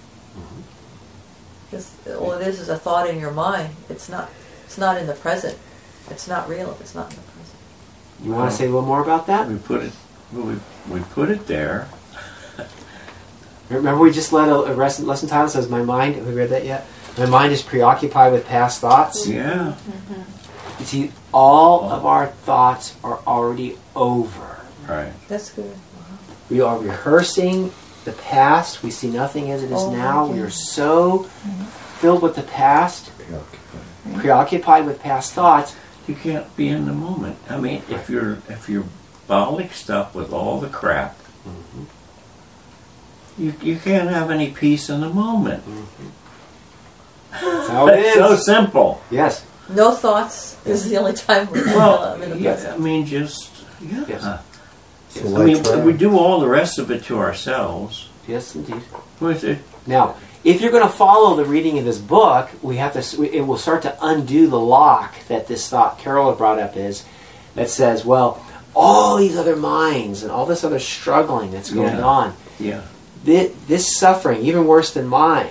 Because all it is a thought in your mind. It's not in the present. It's not real if it's not in the present. You want to say a little more about that? We put it We put it there. Remember we just let a lesson title says, my mind, have we read that yet? My mind is preoccupied with past thoughts. Yeah. You see, all of our thoughts are already over. Right. That's good. We are rehearsing the past. We see nothing as it is now. We are so filled with the past, preoccupied with past thoughts. You can't be in the moment. I mean, if you're bollocksed up with all the crap, you can't have any peace in the moment. That's how it It's is. so simple. Yes. No thoughts. This is the only time we're Well, in the yeah, present. I mean, just Yes. So I mean, like try. we do all the rest of it to ourselves. Yes, indeed. With it, Now, if you're going to follow the reading of this book, it will start to undo the lock that this thought Carol had brought up is, that says, well, all these other minds and all this other struggling that's going on, yeah. this suffering, even worse than mine,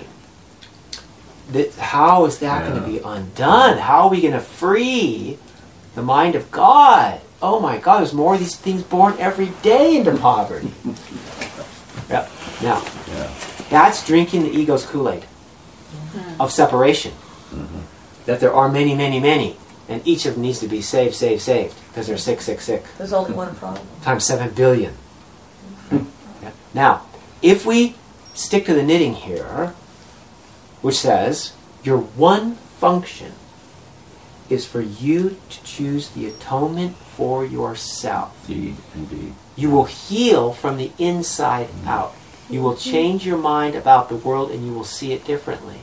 how is that going to be undone? How are we going to free the mind of God? Oh my God, there's more of these things born every day into poverty. Yep. Now, that's drinking the ego's Kool-Aid of separation. That there are many, many, many, and each of them needs to be saved, because they're sick. There's only one problem. Times 7 billion. Yeah. Now, if we stick to the knitting here, which says your one function is for you to choose the atonement for yourself. Indeed. You will heal from the inside out. You will change your mind about the world and you will see it differently.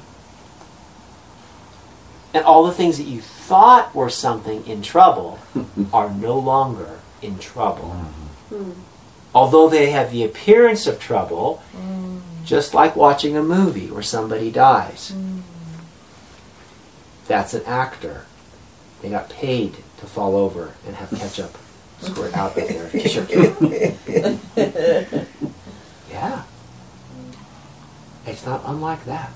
And all the things that you thought were something in trouble are no longer in trouble. Although they have the appearance of trouble, just like watching a movie where somebody dies. That's an actor. They got paid to fall over and have ketchup squirt out of their t-shirt. Yeah. It's not unlike that.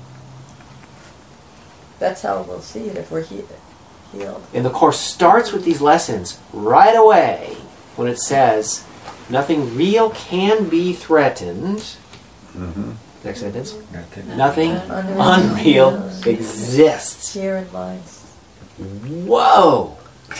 That's how we'll see it if we're healed. And the Course starts with these lessons right away when it says, nothing real can be threatened. Next sentence. Nothing unreal exists. Here in minds. Whoa!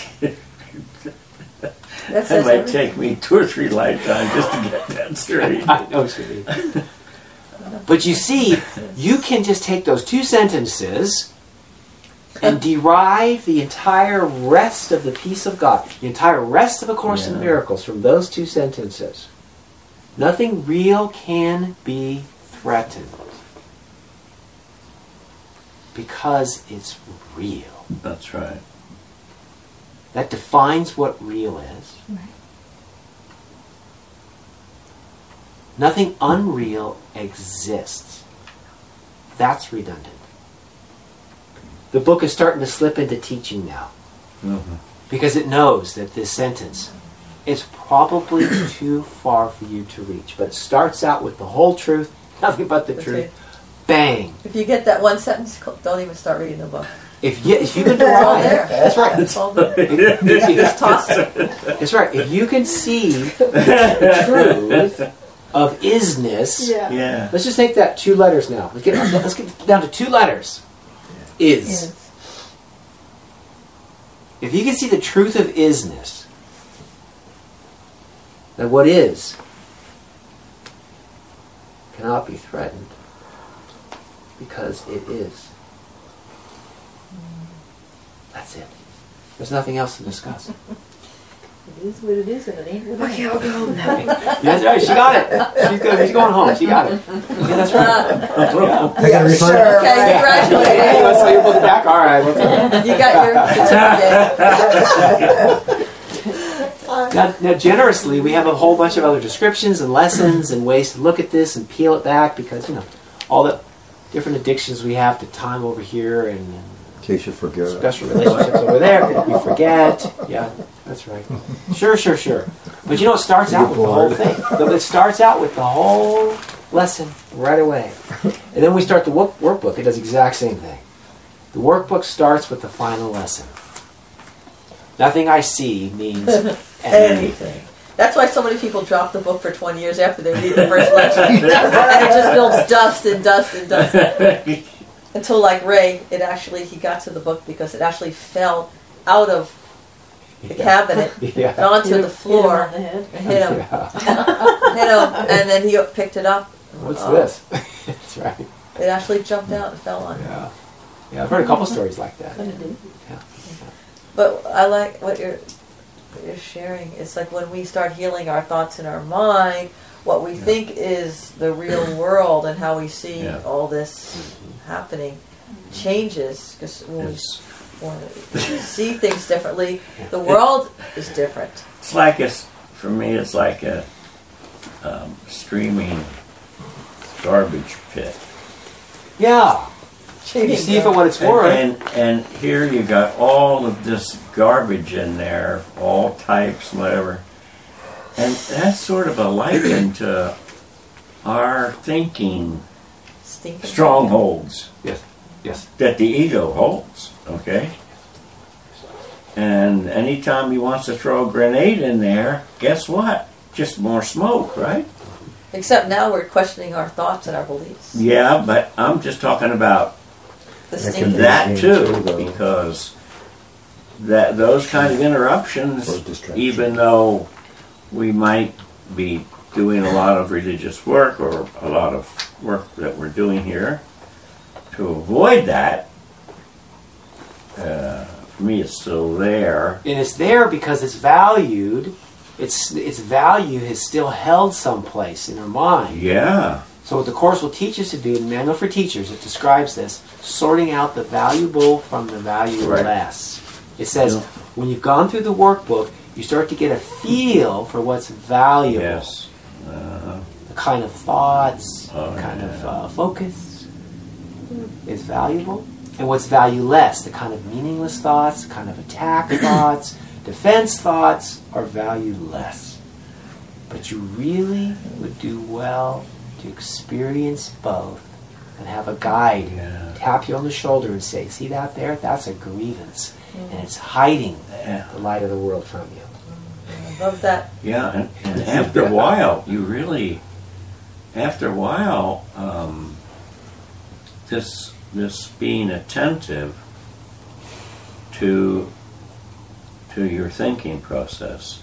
That might take me 2 or 3 lifetimes just to get that straight. I know what you mean. But you see, you can just take those 2 sentences and derive the entire rest of the peace of God, the entire rest of A Course in Miracles from those 2 sentences. Nothing real can be threatened because it's real. That's right. That defines what real is. Right. Nothing unreal exists. That's redundant. The book is starting to slip into teaching now. Because it knows that this sentence is probably too far for you to reach. But it starts out with the whole truth, nothing but the truth. Bang! If you get that one sentence, don't even start reading the book. If you can It's all derive, there. that's right. It's all there. Just toss it. That's right. If you can see the truth of isness, Yeah. let's just take that 2 letters now. Let's get down to 2 letters. Is. If you can see the truth of isness, then what is cannot be threatened because it is. That's it. There's nothing else to discuss. It is what it is, and it ain't what it Okay, ain't. I'll go home now. That's right. She got it. She's good. She's going home. She got it. Yeah, that's right. Yeah. I got a refund? Sure. Okay, Hey, congratulations. let's sell your book back. All right. You got your certificate. Now, generously, we have a whole bunch of other descriptions and lessons and ways to look at this and peel it back because, all the different addictions we have to time over here and In case you forget. special relationships over there. You forget. Yeah, that's right. Sure. But it starts out with the whole thing. It starts out with the whole lesson right away. And then we start the workbook. It does the exact same thing. The workbook starts with the final lesson. Nothing I see means anything. That's why so many people drop the book for 20 years after they read the first lesson. And it just builds dust and dust and dust. Until, like Ray, he got to the book because it actually fell out of the cabinet and onto the floor and hit him. Hit him, and then he picked it up. What's this? That's right. It actually jumped out and fell on him. Yeah, I've heard a couple stories like that. Yeah. But I like what you're sharing. It's like when we start healing our thoughts in our mind, what we think is the real world and how we see all this happening changes, because when we see things differently, the world is different. It's like for me, it's like a streaming garbage pit. Yeah. You see for what it's worth. And here you got all of this garbage in there, all types, whatever. And that's sort of a liken to our thinking strongholds. Yes. That the ego holds, okay? And anytime he wants to throw a grenade in there, guess what? Just more smoke, right? Except now we're questioning our thoughts and our beliefs. Yeah, but I'm just talking about that too, because those kind of interruptions, even though we might be doing a lot of religious work or a lot of work that we're doing here, to avoid that, for me it's still there. And it's there because it's valued. Its value is still held someplace in our mind. Yeah. So what the Course will teach us to do, the Manual for Teachers, it describes this, sorting out the valuable from the valueless. It says, when you've gone through the workbook, you start to get a feel for what's valuable. Yes. The kind of thoughts, the kind of focus is valuable. And what's valueless, the kind of meaningless thoughts, the kind of attack thoughts, defense thoughts are valueless. But you really would do well to experience both and have a guide tap you on the shoulder and say, see that there? That's a grievance. And it's hiding the light of the world from you. I love that. Yeah, and after a while, this being attentive to your thinking process,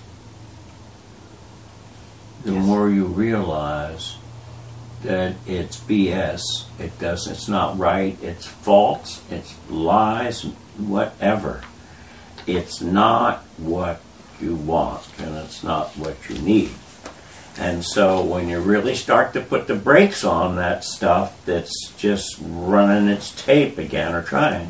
the more you realize that it's BS, it's not right, it's false, it's lies, whatever. It's not what you want, and it's not what you need. And so when you really start to put the brakes on that stuff that's just running its tape again, or trying,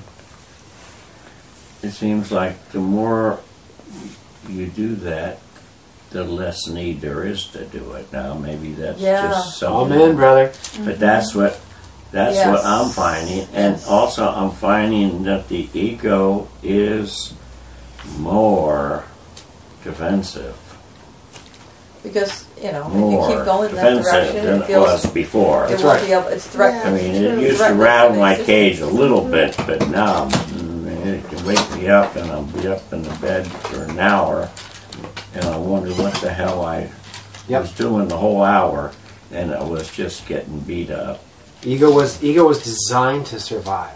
it seems like the more you do that, the less need there is to do it. Now maybe that's just something. Amen, brother. But that's what I'm finding. And also I'm finding that the ego is more defensive. Because, if you More keep going in that defensive direction, than it it feels was before. it won't be able, it's threat. I mean, it used to rattle my cage a little bit, but now it can wake me up and I'll be up in the bed for an hour and I wonder what the hell I was doing the whole hour, and I was just getting beat up. Ego was designed to survive.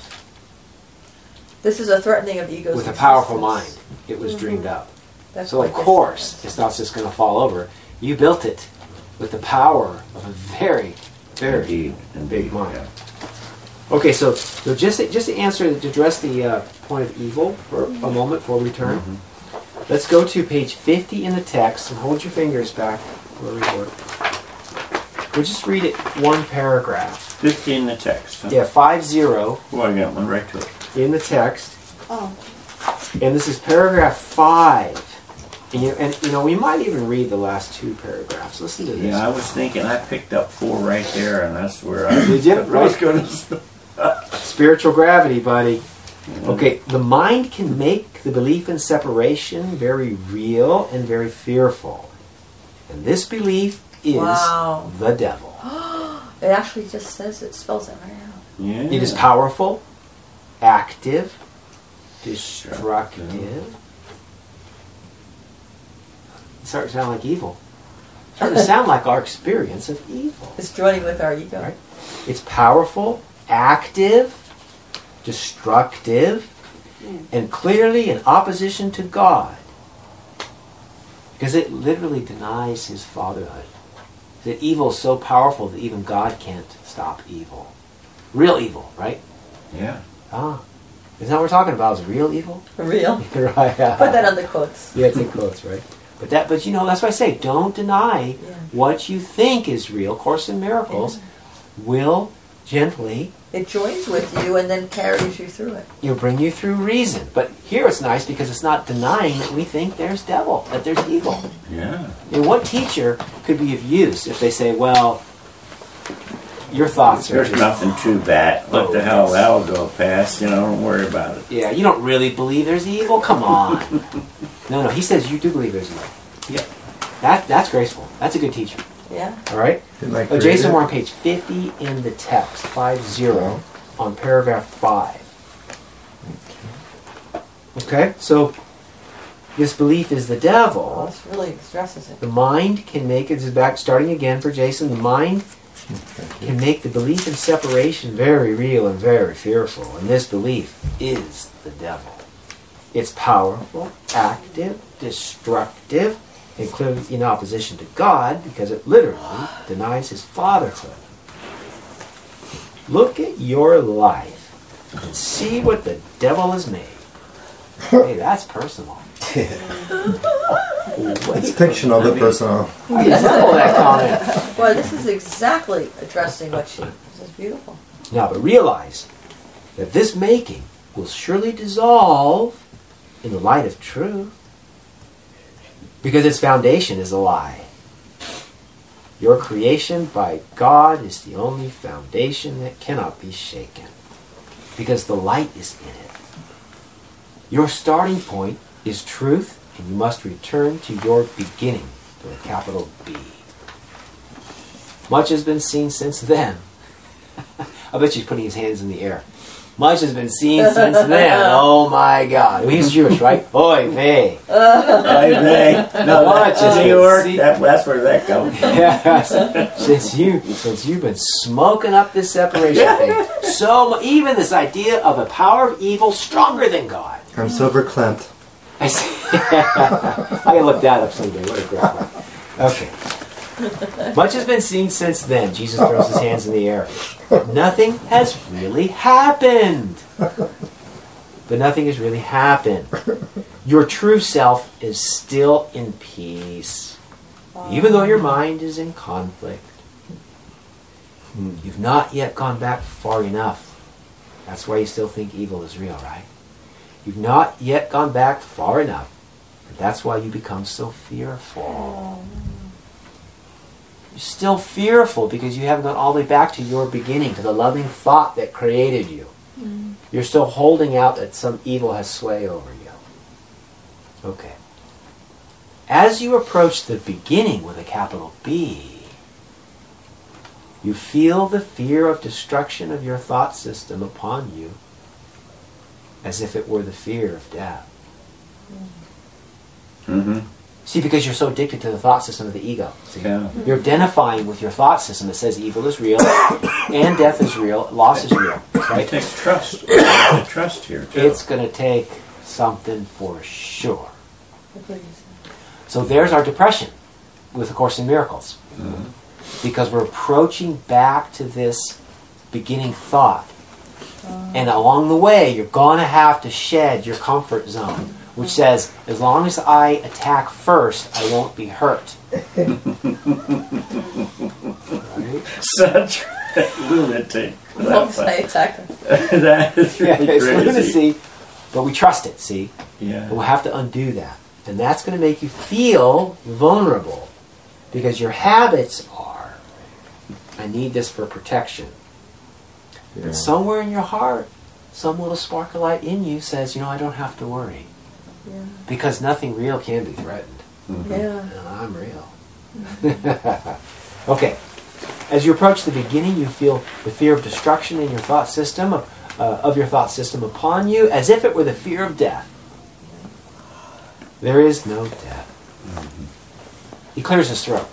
This is a threatening of ego's With a powerful mind, it was dreamed up. That's So of course, it's not just going to fall over. You built it with the power of a very, very big mind. Yeah. Okay, so just to address the point of evil for a moment before we turn. Let's go to page 50 in the text and hold your fingers back where we were. We'll just read it one paragraph. 50 in the text. Huh? Yeah, 50. Oh, I got one right to it. In the text. Oh. And this is paragraph 5. And we might even read the last two paragraphs. Listen to this. Yeah, I was thinking I picked up 4 right there, and that's where I Did you? was going to. Spiritual gravity, buddy. Okay, the mind can make the belief in separation very real and very fearful. And this belief is the devil. It actually just says, it spells it right out. Yeah. It is powerful, active, destructive, starting to sound like evil. It's starting to sound like our experience of evil. It's joining with our ego. Right? It's powerful, active, destructive, and clearly in opposition to God. Because it literally denies his fatherhood. That evil is so powerful that even God can't stop evil. Real evil, right? Yeah. Ah. Isn't that what we're talking about? Is real evil? Real. Right. Put that on the quotes. Yeah, it's in quotes, right? But you know, that's why I say, don't deny what you think is real. Course in Miracles will gently... It joins with you and then carries you through it. It'll bring you through reason. But here it's nice because it's not denying that we think there's devil, that there's evil. Yeah. And what teacher could be of use if they say, well, your thoughts are There's just... nothing to that. What the hell, that'll go past. Don't worry about it. Yeah, you don't really believe there's evil? Come on. No, he says you do believe there's evil. Yeah. That's graceful. That's a good teacher. Yeah. All right? Didn't I create Jason, it? we're on page 50 in the text, 50, on paragraph 5. Okay, so this belief is the Well, devil. this really stresses it. The mind can make it, back starting again for Jason, the mind can make the belief in separation very real and very fearful. And this belief is the devil. It's powerful, active, destructive, and clearly in opposition to God because it literally denies his fatherhood. Look at your life and see what the devil has made. Hey, that's personal. It's fictional, but personal. I resemble that comment. Well, this is exactly addressing what she... This is beautiful. Now, but realize that this making will surely dissolve in the light of truth because its foundation is a lie. Your creation by God is the only foundation that cannot be shaken because the light is in it. Your starting point is truth, and you must return to your beginning with a capital B. Much has been seen since then. I bet she's putting his hands in the air. Much has been seen since then. Oh my God. He's Jewish, right? Oy vey. I think. No, Much that's has New been York. seen- That's where that comes from. Yes. Since you've been smoking up this separation thing, so even this idea of a power of evil stronger than God. I'm so verklempt. I see. I gotta look that up someday. What a great word. Okay. Much has been seen since then. Jesus throws his hands in the air. Nothing has really happened. But nothing has really happened. Your true self is still in peace. Even though your mind is in conflict. You've not yet gone back far enough. That's why you still think evil is real, right? You've not yet gone back far enough. And that's why you become so fearful. You're still fearful because you haven't gone all the way back to your beginning, to the loving thought that created you. You're still holding out that some evil has sway over you. Okay. As you approach the beginning with a capital B, you feel the fear of destruction of your thought system upon you as if it were the fear of death. Mm-hmm. See, because you're so addicted to the thought system of the ego. See? Yeah. You're identifying with your thought system that says evil is real, and death is real, loss is real. It Right? takes trust. Trust here, too. It's going to take something for sure. So there's our depression with A Course in Miracles. Because we're approaching back to this beginning thought. And along the way, you're going to have to shed your comfort zone, which says, as long as I attack first, I won't be hurt. Right? Such a lunatic. Once I attack her. That is Yeah, really it's crazy. lunacy, but we trust it, see? Yeah. And we'll have to undo that. And that's going to make you feel vulnerable because your habits are, I need this for protection. Yeah. But somewhere in your heart, some little spark of light in you says, I don't have to worry. Yeah. Because nothing real can be threatened. Yeah. And I'm real. Okay. As you approach the beginning, you feel the fear of destruction in your thought system, of your thought system upon you, as if it were the fear of death. There is no death. He clears his throat.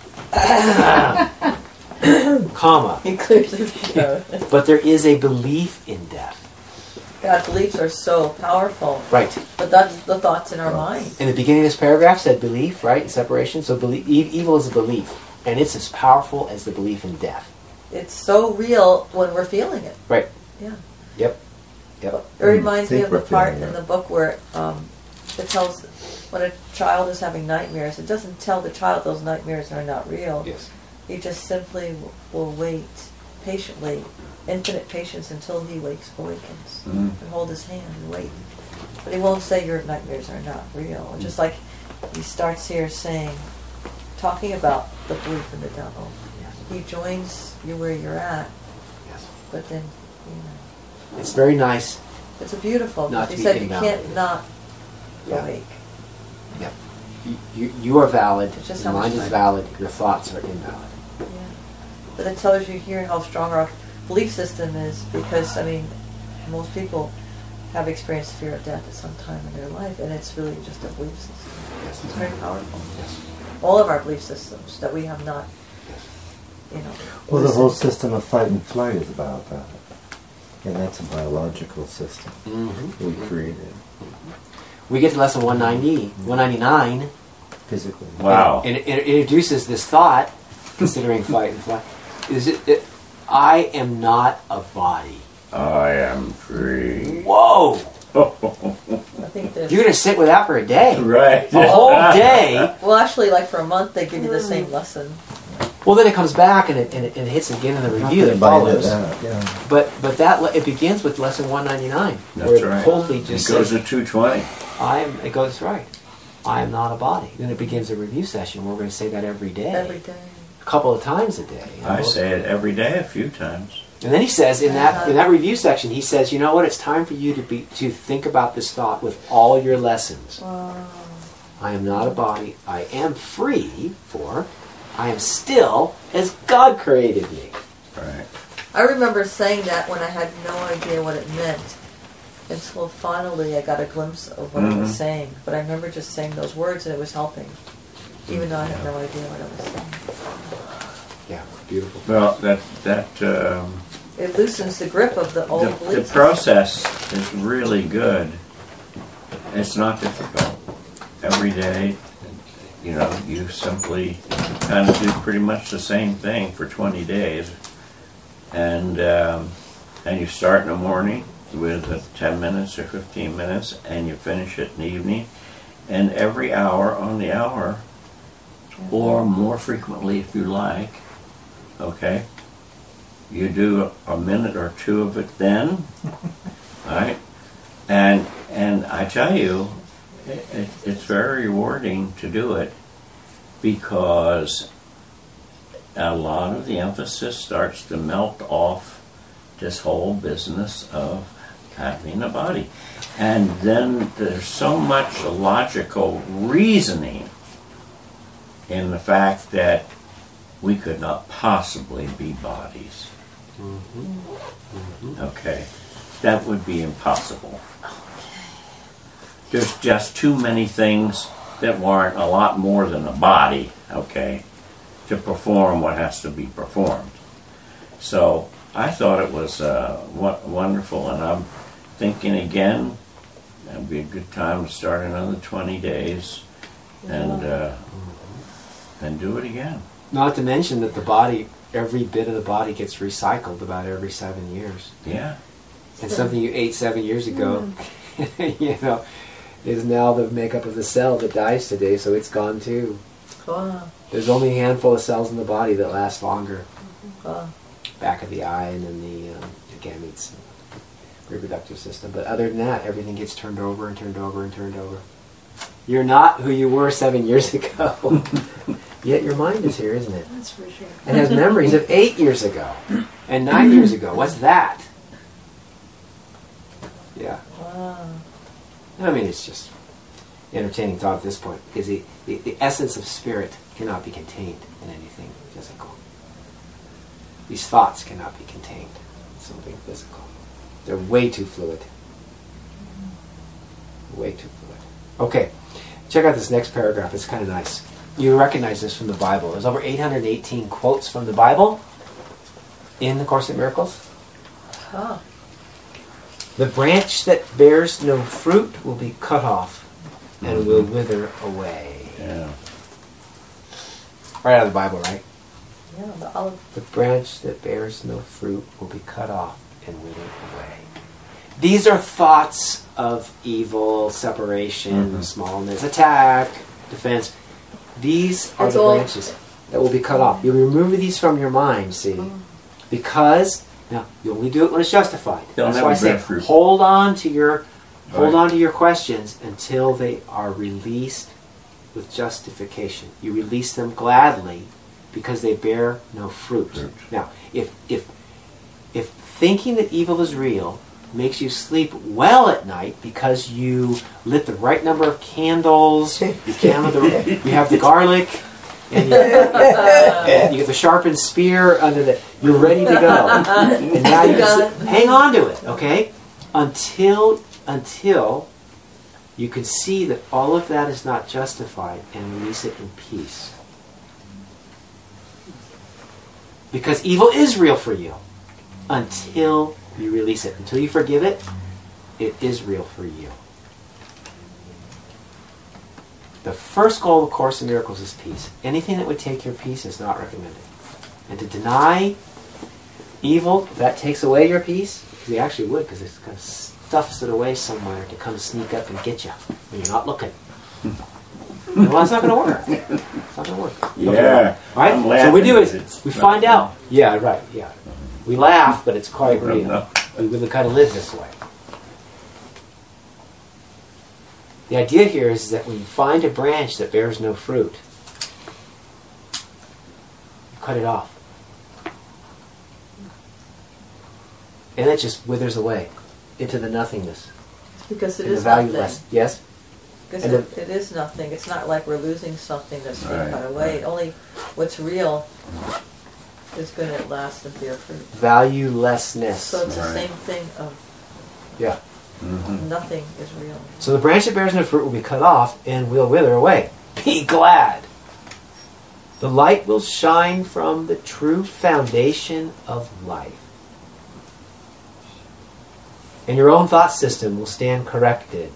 Comma. He clears his throat. But there is a belief in death. God, beliefs are so powerful. Right. But that's the thoughts in our mind. In the beginning of this paragraph said belief, right? Separation. So evil is a belief. And it's as powerful as the belief in death. It's so real when we're feeling it. Right. Yeah. Yep. It reminds me of the Think part we're feeling in it. the book where it tells when a child is having nightmares, it doesn't tell the child those nightmares are not real. Yes. He just simply will wait patiently, infinite patience until he awakens, and hold his hand and wait. But he won't say your nightmares are not real. Just like he starts here saying, talking about the belief in the devil. He joins you where you're at, Yes. but then, It's very nice. it's a beautiful. Not He to be said you invalidated. can't not Yeah. awake. Yep. You are valid. It's just Your how much mind is time. valid. Your thoughts are invalid. Yeah. But it tells you here how strong our belief system is because, most people have experienced fear of death at some time in their life, and it's really just a belief system. Yes. It's very powerful. Yes. All of our belief systems that we have not, Well, the whole loosened. system of fight and flight is about that. And that's a biological system Mm-hmm. we created We get to lesson 199. physically. Wow. And it introduces this thought, considering fight and flight. I am not a body. I am free. Whoa! I think there's... You're going to sit with that for a day. Right. A whole day. Well, actually, like for a month, they give you the same lesson. Well, then it comes back and it hits again in the review that By follows. yeah. But it begins with lesson 199. That's where it right. coldly It just goes says, to 220. it goes right. I am not a body. Then it begins a review session. We're going to say that every day. Every day. A couple of times a day. I say it every day a few times. And then he says in that review section, he says, you know what? It's time for you to think about this thought with all your lessons. Wow. I am not a body. I am free, for I am still as God created me. Right. I remember saying that when I had no idea what it meant until finally I got a glimpse of what it was saying. But I remember just saying those words and it was helping, even though I had no idea what it was saying. Yeah, beautiful. Well, It loosens the grip of the old the beliefs. process is really good. It's not difficult. Every day, you simply kind of do pretty much the same thing for 20 days. And you start in the morning with 10 minutes or 15 minutes, and you finish it in the evening. And every hour on the hour, or more frequently if you like, okay? You do a minute or two of it then, right? And I tell you, it's very rewarding to do it because a lot of the emphasis starts to melt off this whole business of having a body. And then there's so much logical reasoning in the fact that we could not possibly be bodies. Okay, that would be impossible. There's just too many things that warrant a lot more than a body, okay, to perform what has to be performed. So I thought it was wonderful, and I'm thinking again, that'd be a good time to start another 20 days and do it again. Not to mention that the body, every bit of the body gets recycled about every 7 years. Yeah. And something you ate 7 years ago, is now the makeup of the cell that dies today, so it's gone too. Wow. There's only a handful of cells in the body that last longer. Wow. Back of the eye and then the gametes, reproductive system. But other than that, everything gets turned over and turned over and turned over. You're not who you were 7 years ago. Yet your mind is here, isn't it? That's for sure. It has memories of 8 years ago and 9 years ago. What's that? Yeah. Wow. I mean, it's just entertaining thought at this point, because the essence of spirit cannot be contained in anything physical. These thoughts cannot be contained in something physical. They're way too fluid. Way too fluid. Okay, check out this next paragraph. It's kind of nice. You recognize this from the Bible. There's over 818 quotes from the Bible in the Course in Miracles. Oh. The branch that bears no fruit will be cut off and will wither away. Yeah. Right out of the Bible, right? Yeah, the olive. The branch that bears no fruit will be cut off and wither away. These are thoughts of evil, separation, smallness, attack, defense. These are It's the all- branches that will be cut off. You remove these from your mind, see? Because, now, you only do it when it's justified. They'll That's never why I say, bear fruit. hold on to your Right. questions until they are released with justification. You release them gladly because they bear no fruit. Fruit. Now, if thinking that evil is real makes you sleep well at night because you lit the right number of candles, you have the garlic, and you get the sharpened spear under the, you're ready to go. And now you can hang on to it, okay? Until you can see that all of that is not justified and release it in peace. Because evil is real for you until you release it. Until you forgive it, it is real for you. The first goal of the Course in Miracles is peace. Anything that would take your peace is not recommended. And to deny evil, if that takes away your peace, we actually would, because it kind of stuffs it away somewhere to come sneak up and get you when you're not looking. Well, it's not going to work. It's not going to work. Yeah. Right? I'm So laughing we do because it. it's We not find funny. out. Yeah, right. Yeah. We laugh, but it's quite real. No. We really kind of live this way. The idea here is that when you find a branch that bears no fruit, you cut it off. And it just withers away into the nothingness. Because it and the is nothing. valueless. Yes? Because And it is nothing. It's not like we're losing something that's being Right, cut away. right. Only what's real is going to last and bear fruit. Valuelessness. So it's the Right. same thing of Yeah. nothing is real. So the branch that bears no fruit will be cut off and will wither away. Be glad. The light will shine from the true foundation of life. And your own thought system will stand corrected.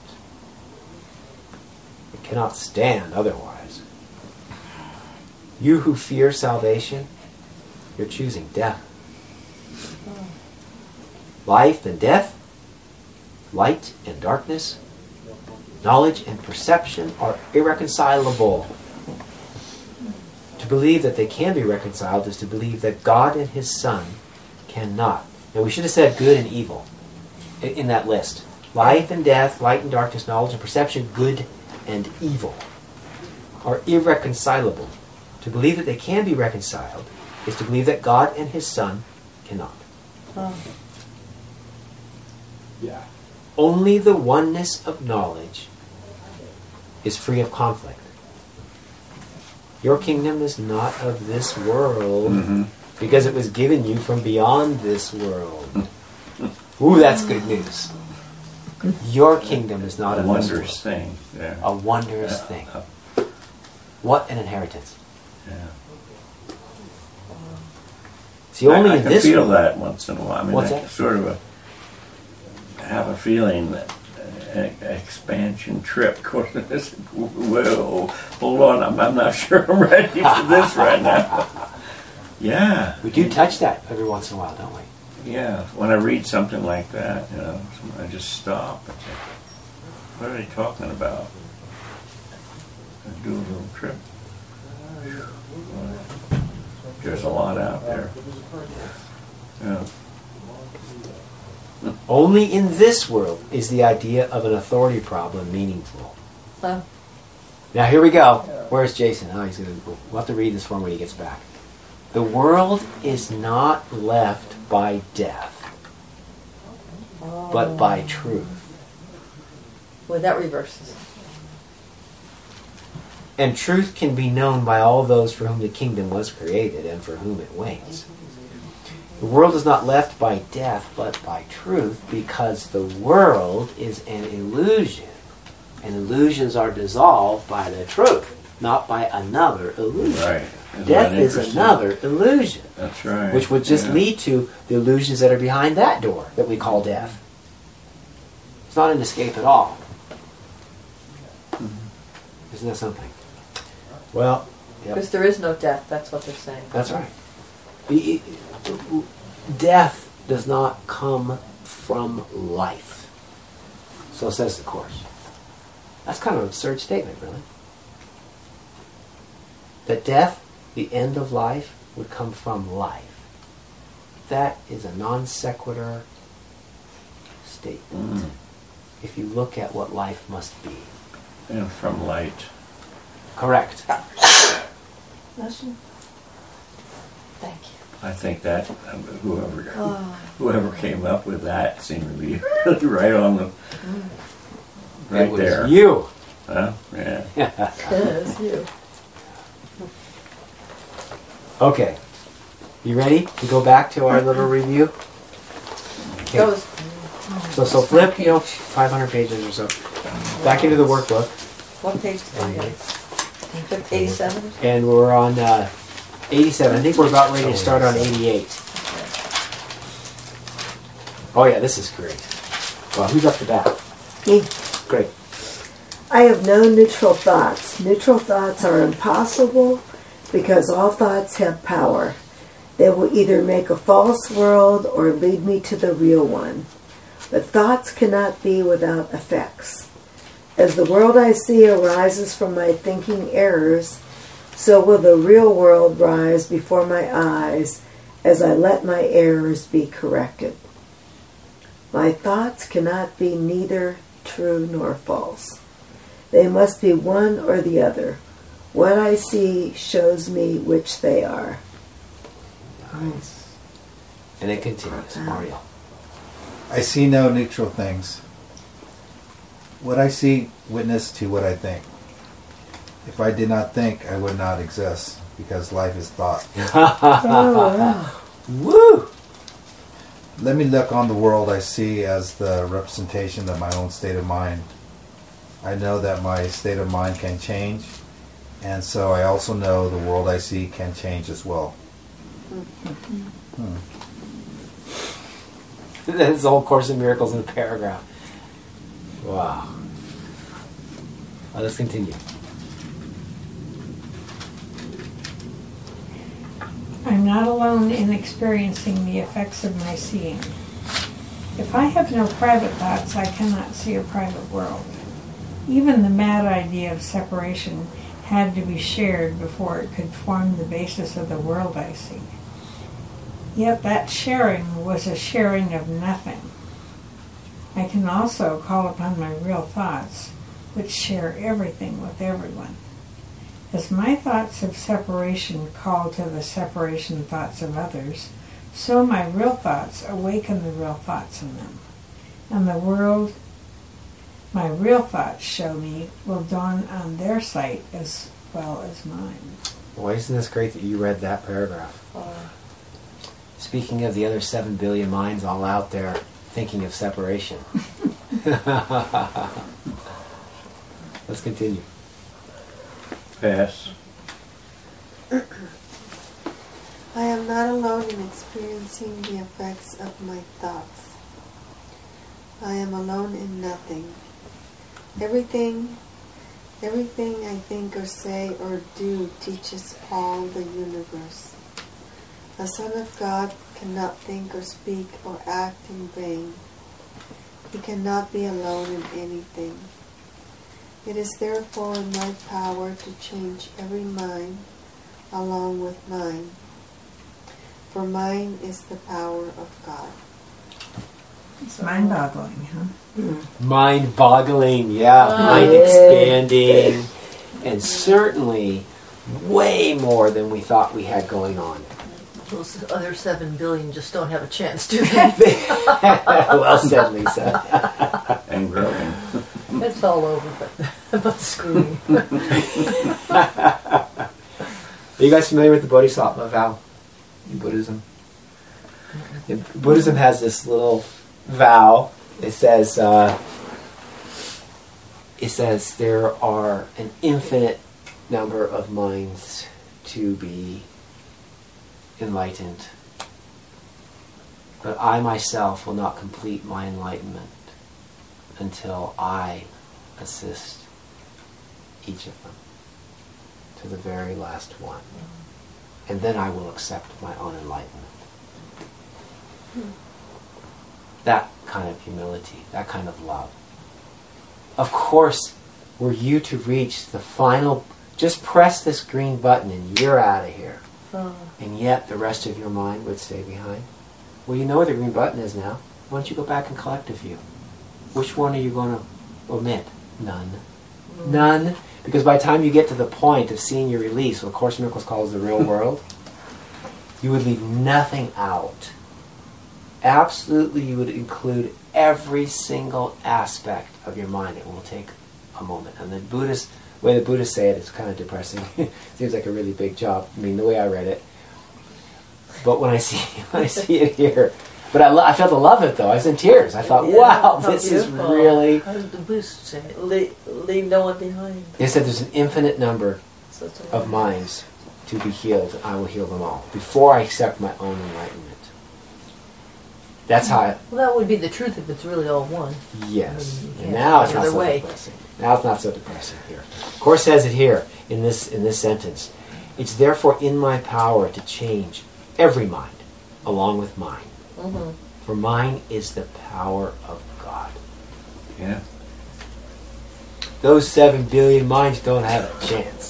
It cannot stand otherwise. You who fear salvation, you're choosing death. Life and death, light and darkness, knowledge and perception are irreconcilable. To believe that they can be reconciled is to believe that God and His Son cannot. Now we should have said good and evil in that list. Life and death, light and darkness, knowledge and perception, good and evil are irreconcilable. To believe that they can be reconciled is to believe that God and His Son cannot. Yeah. Only the oneness of knowledge is free of conflict. Your kingdom is not of this world because it was given you from beyond this world. Ooh, that's good news. Your kingdom is not A of this world. wondrous thing. Yeah. A wondrous Yeah. thing. What an inheritance. Yeah. See, only I in can this feel world. that once in a while. I mean, What's I that? sort of have a feeling that an expansion trip. Whoa, hold on, I'm not sure I'm ready for this right now. Yeah, We do touch that every once in a while, don't we? yeah. When I read something like that, you know, I just stop and say, "What are they talking about?" And do a little trip. There's a lot out there. Yeah. Only in this world is the idea of an authority problem meaningful. Oh. Now here we go. Where's Jason? Oh, we'll have to read this for him when he gets back. The world is not left by death, but by truth. Well, that reverses. And truth can be known by all those for whom the kingdom was created and for whom it waits. The world is not left by death, but by truth, because the world is an illusion, and illusions are dissolved by the truth. not by another illusion. Right. Isn't Death that is interesting? another illusion, That's right. which would just Yeah. lead to the illusions that are behind that door that we call death. It's not an escape at all. Isn't that something? Well, yep. Because there is no death, that's what they're saying. That's right. Death does not come from life. So says the Course. That's kind of an absurd statement, really. That death, the end of life, would come from life. That is a non sequitur statement. If you look at what life must be. And from light. Correct. Lesson. Thank you. I think that whoever came up with that seemed to be really right on the right it was there. You. Huh? Yeah. Yes, you. Okay. You ready to go back to our little review? Okay. That was So flip, 500 pages or so. Back into the workbook. what page? 87? And we're on 87. I think we're about ready to start on 88. Oh yeah, this is great. Well, who's up to bat? Me. Great. I have no neutral thoughts. Neutral thoughts are impossible because all thoughts have power. They will either make a false world or lead me to the real one. But thoughts cannot be without effects. As the world I see arises from my thinking errors, so will the real world rise before my eyes as I let my errors be corrected. My thoughts cannot be neither true nor false. They must be one or the other. What I see shows me which they are. Nice. And it continues. Mario. I see no neutral things. What I see witness to what I think. If I did not think, I would not exist, because life is thought. Woo! Let me look on the world I see as the representation of my own state of mind. I know that my state of mind can change, and so I also know the world I see can change as well. That's the whole Course in Miracles in a paragraph. Wow. Let's continue. I'm not alone in experiencing the effects of my seeing. If I have no private thoughts, I cannot see a private world. Even the mad idea of separation had to be shared before it could form the basis of the world I see. Yet that sharing was a sharing of nothing. I can also call upon my real thoughts, which share everything with everyone. As my thoughts of separation call to the separation thoughts of others, so my real thoughts awaken the real thoughts in them. And the world my real thoughts show me will dawn on their sight as well as mine. Boy, isn't this great that you read that paragraph? Speaking of the other 7 billion minds all out there thinking of separation. Let's continue. Pass. I am not alone in experiencing the effects of my thoughts. I am alone in nothing. Everything I think or say or do teaches all the universe. A son of God cannot think or speak or act in vain. He cannot be alone in anything. It is therefore in my power to change every mind along with mine. For mine is the power of God. It's mind-boggling, huh? Mind-boggling, yeah. Mind-expanding. And certainly way more than we thought we had going on. Those other 7 billion just don't have a chance, do they? Well said, Lisa. And growing. It's all over, but screwing. Are you guys familiar with the Bodhisattva vow in Buddhism? Buddhism has this little vow. It says there are an infinite number of minds to be enlightened. But I myself will not complete my enlightenment until I assist each of them to the very last one. And then I will accept my own enlightenment. That kind of humility, that kind of love. Of course, were you to reach the final, just press this green button and you're out of here. And yet the rest of your mind would stay behind. Well, you know where the green button is now. Why don't you go back and collect a few? Which one are you going to omit? None. None. Because by the time you get to the point of seeing your release, what Course in Miracles calls the real world, you would leave nothing out. Absolutely, you would include every single aspect of your mind. It will take a moment. And the way the Buddhists say it, it's kind of depressing. It seems like a really big job. I mean, the way I read it. But when I see it here, but I felt the love of it though. I was in tears. I thought, wow, this beautiful. is really. How did the Buddhists say it? Leave no one behind. They said there's an infinite number Such a of minds to be healed, and I will heal them all before I accept my own enlightenment. That's how. Well, that would be the truth if it's really all one. Yes. I mean, you And can't now go it's not the so other way. depressing. Now it's not so depressing here. Of course, says it here in this sentence. It's therefore in my power to change every mind along with mine. Mm-hmm. For mine is the power of God. Yeah. Those 7 billion minds don't have a chance.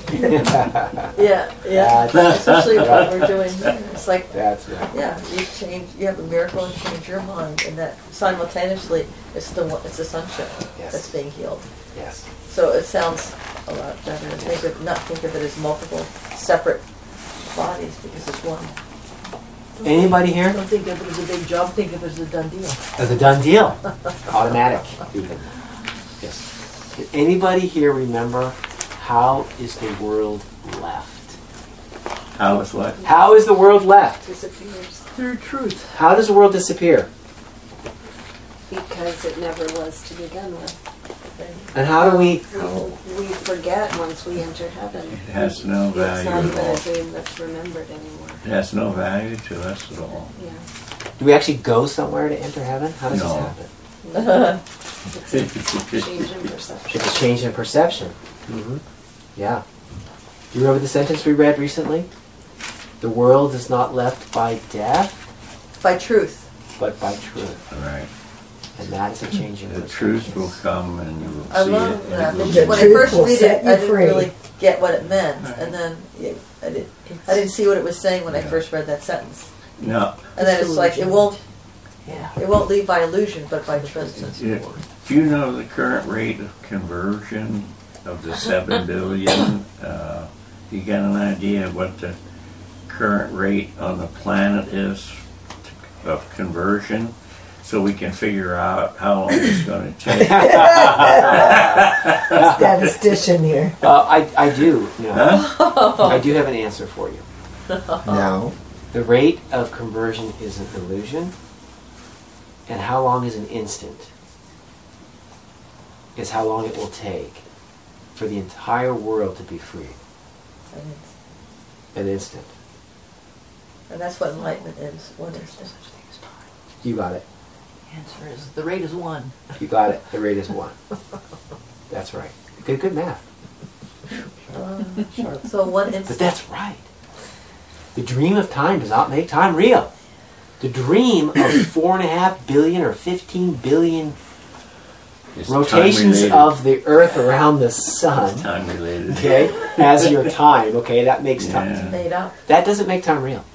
Yeah. That's Especially what right. we're doing here. It's like, That's right. yeah, you have a miracle and change your mind, and that simultaneously it's the sonship Yes. that's being healed. Yes. So it sounds a lot better to not think of it as multiple separate bodies because it's one. Anybody here? Don't think of it as a big job. Think of it as a done deal. As a done deal. Automatic, even. Yes. Can anybody here remember how is the world left? How is what? How is the world left? Disappears Through truth. How does the world disappear? because it never was to begin with. And how do we... We forget once we enter heaven. It has no It's not value even at all. a dream that's remembered anymore. It has no value to us at all. Yeah. Do we actually go somewhere to enter heaven? How does No. this happen? It's a change in perception. It's a change in perception. Yeah. Do you remember the sentence we read recently? The world is not left by death, By truth. but by truth. Right. And that is a change in The perception. truth will come and you will I see love it. that. And it will The When I truth first will read set it, you I didn't free. really get what it meant, and then I didn't see what it was saying when I Yeah. first read that sentence. No. And then it's like it won't Yeah. leave by illusion, but by truth. Do you know the current rate of conversion of the 7 billion? You got an idea of what the current rate on the planet is of conversion? So we can figure out how long it's going to take. Statistician here. I do. You know, Huh? I do have an answer for you. Now, The rate of conversion is an illusion, and how long is an instant is how long it will take for the entire world to be free. An instant. And that's what enlightenment is. One instant. You got it. Answer is the rate is 1. You got it. The rate is 1. That's right. Good math. So one But instant. that's right. The dream of time does not make time real. The dream of 4.5 billion or 15 billion It's rotations time-related. of the Earth around the sun, It's time related. okay, as your time, okay, that makes time. Yeah. Made up. That doesn't make time real.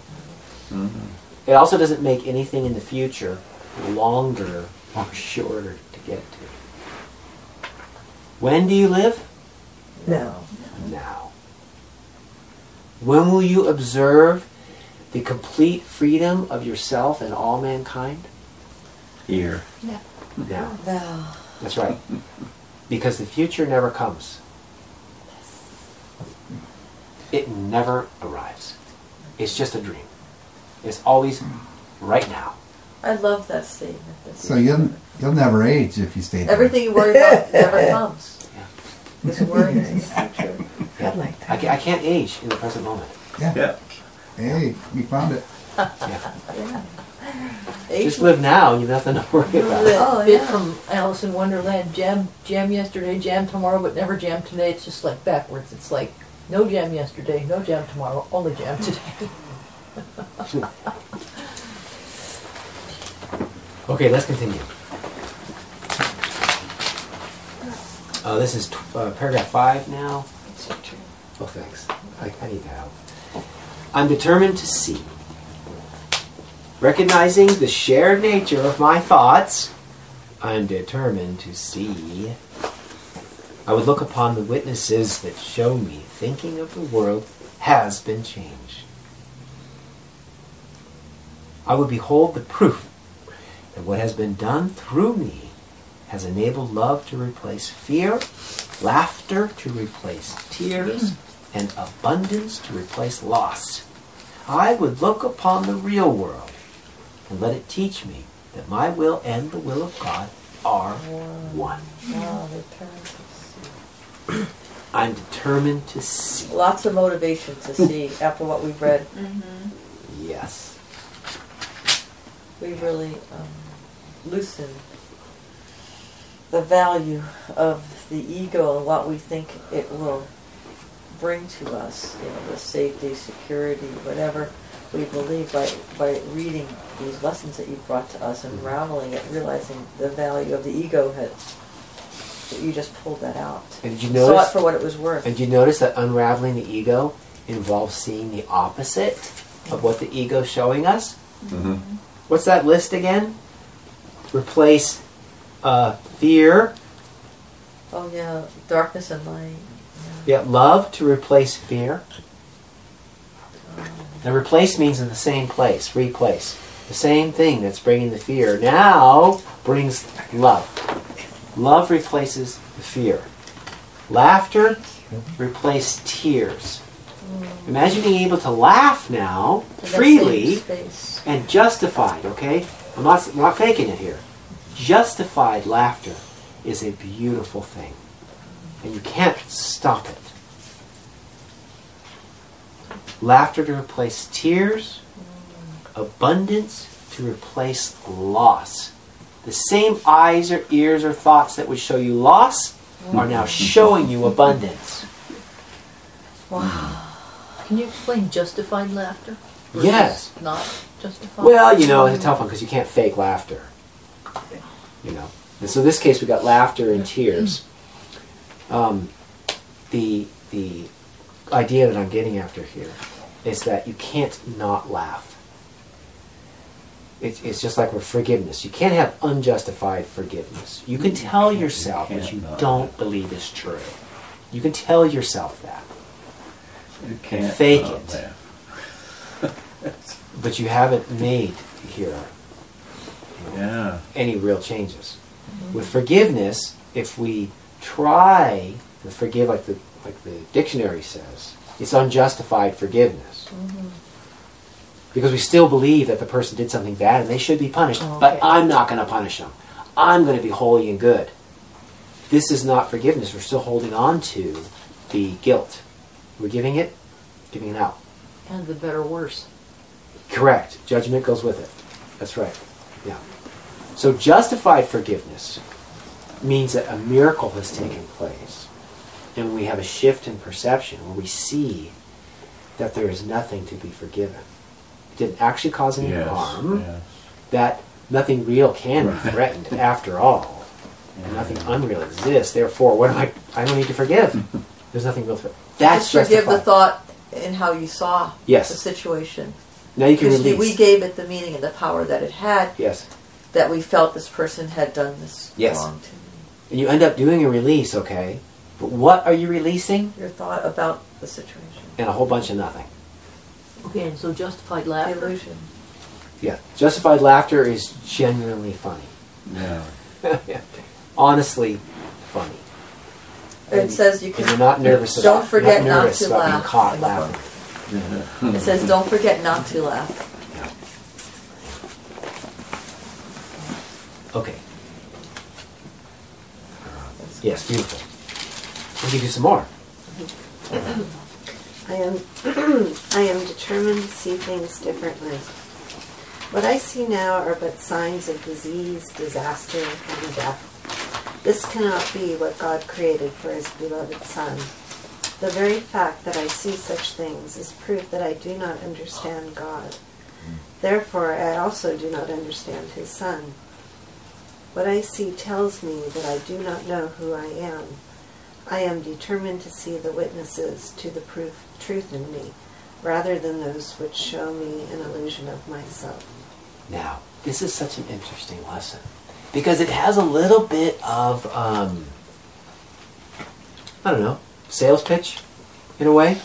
It also doesn't make anything in the future longer or shorter to get to. When do you live? No. Now. When will you observe the complete freedom of yourself and all mankind? Here. Now. No. That's right. Because the future never comes. It never arrives. It's just a dream. It's always right now. I love that statement. That's So you'll never age if you stay there. everything you worry about never comes. Yeah. This worry is the future. I'd like I, that. I can't age in the present moment. Yeah. Hey, we found it. Yeah. Age Just live now. You have nothing to worry about. The Oh, bit yeah. from Alice in Wonderland, jam yesterday, jam tomorrow, but never jam today. It's just like backwards. It's like no jam yesterday, no jam tomorrow, only jam today. Okay, let's continue. This is paragraph 5 now. Oh, thanks. I need that help. I'm determined to see. Recognizing the shared nature of my thoughts, I'm determined to see. I would look upon the witnesses that show me thinking of the world has been changed. I would behold the proof that what has been done through me has enabled love to replace fear, laughter to replace tears, and abundance to replace loss. I would look upon the real world and let it teach me that my will and the will of God are one. Oh, determined to see. I'm determined to see. Lots of motivation to see after what we've read. Yes. We really loosened the value of the ego and what we think it will bring to us, the safety, security, whatever we believe by reading these lessons that you've brought to us, unraveling it, realizing the value of the ego that you just pulled that out. And did you Saw notice? it for what it was worth. And did you notice that unraveling the ego involves seeing the opposite of what the ego is showing us? Mm-hmm. What's that list again? Replace fear. Oh yeah, darkness and light. Yeah, love to replace fear. Now replace means in the same place, replace. The same thing that's bringing the fear now brings love. Love replaces the fear. Laughter replaces tears. Imagine being able to laugh now In that freely same space. and justified, okay? I'm not faking it here. Justified laughter is a beautiful thing. And you can't stop it. Laughter to replace tears, abundance to replace loss. The same eyes or ears or thoughts that would show you loss are now showing you abundance. Wow. Can you explain justified laughter? versus Yes. Not justified? Well, it's a tough one because you can't fake laughter. And so in this case we got laughter and tears. The idea that I'm getting after here is that you can't not laugh. It's just like with forgiveness. You can't have unjustified forgiveness. You can tell yourself that you don't believe is true. You can tell yourself that. You can't fake not it. laugh. But you haven't made here Yeah. any real changes. With forgiveness, if we try to forgive like the dictionary says, it's unjustified forgiveness. Because we still believe that the person did something bad and they should be punished, but I'm not going to punish them. I'm going to be holy and good. This is not forgiveness. We're still holding on to the guilt. We're giving it out. And the better worse. Correct. Judgment goes with it. That's right. Yeah. So justified forgiveness means that a miracle has taken place. And when we have a shift in perception, where we see that there is nothing to be forgiven. It didn't actually cause any harm. Yes. That nothing real can be threatened after all. And nothing unreal exists. Therefore, what am I don't need to forgive. There's nothing real threat. That's Just forgive justified. the thought in how you saw Yes. the situation. Now you can Because release. we gave it the meaning and the power that it had, Yes. that we felt this person had done this Yes. wrong to me. And you end up doing a release, okay? But what are you releasing? Your thought about the situation. And a whole bunch of nothing. Okay, and so justified laughter? Illusion. Yeah. Justified laughter is genuinely funny. Yeah. Honestly funny. It says you And can. you're not nervous Don't about, forget not not nervous to about being laugh. caught in the book. laughing. It says don't forget not to laugh. Okay. Yes, beautiful. We'll give you some more. I am determined to see things differently. What I see now are but signs of disease, disaster, and death. This cannot be what God created for his beloved Son. The very fact that I see such things is proof that I do not understand God. Therefore, I also do not understand his Son. What I see tells me that I do not know who I am. I am determined to see the witnesses to the truth in me, rather than those which show me an illusion of myself. Now, this is such an interesting lesson, because it has a little bit of, I don't know, sales pitch, in a way.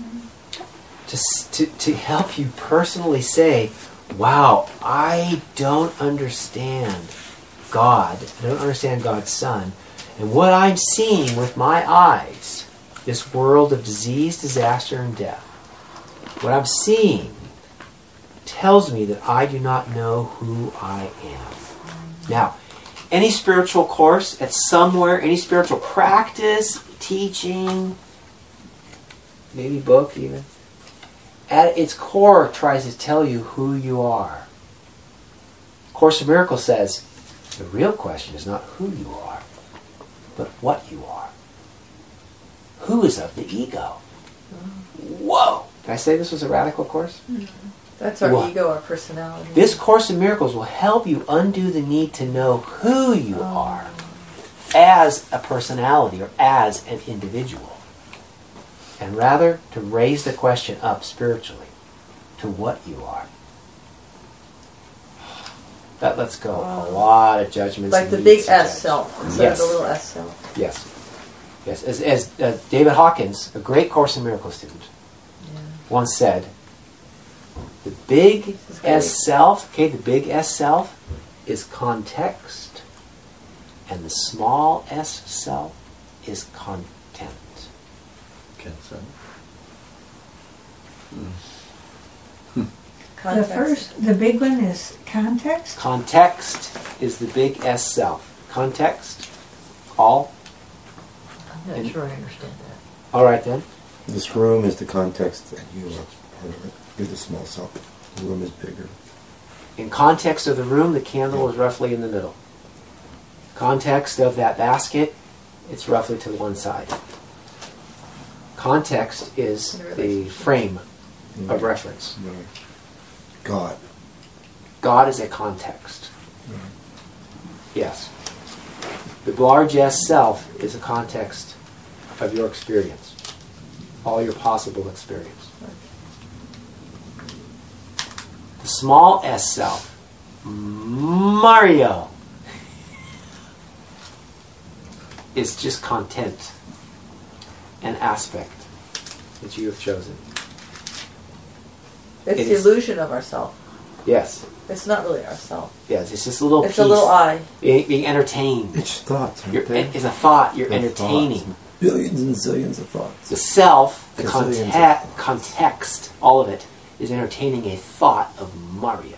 To help you personally say, wow, I don't understand God. I don't understand God's Son. And what I'm seeing with my eyes, this world of disease, disaster, and death, what I'm seeing tells me that I do not know who I am. Now, any spiritual course at somewhere, any spiritual practice, teaching, maybe book even, at its core tries to tell you who you are. Course in Miracles says, the real question is not who you are, but what you are. Who is of the ego? Whoa! Did I say this was a radical course? That's our What? ego, our personality. This Course in Miracles will help you undo the need to know who you are as a personality or as an individual. And rather to raise the question up spiritually to what you are. That lets go a lot of judgments. Like and the needs big to S judge. self instead Yes. of the little S self. Yes. Yes. As David Hawkins, a great Course in Miracles student, once said, the big S self, okay, the big S self is context, and the small S self is content. The big one is context. Context is the big S self. Context, all. I'm not sure I understand that. All right then. This room is the context that you are part of it. You're the small self. The room is bigger. In context of the room, the candle is roughly in the middle. Context of that basket, it's roughly to one side. Context is the frame of reference. Right. God. God is a context. Yes. The large S self is a context of your experience. All your possible experience. The small S self, Mario, is just content, an aspect that you have chosen. It's It the is. illusion of ourself. Yes. It's not really ourself. Yes, it's just a little It's piece. a little I. Being entertained. It's thoughts, aren't You're, they? it's a thought you're They're entertaining. thoughts. Billions and zillions of thoughts. The self, the Gazillions of context, all of it, is entertaining a thought of Mario.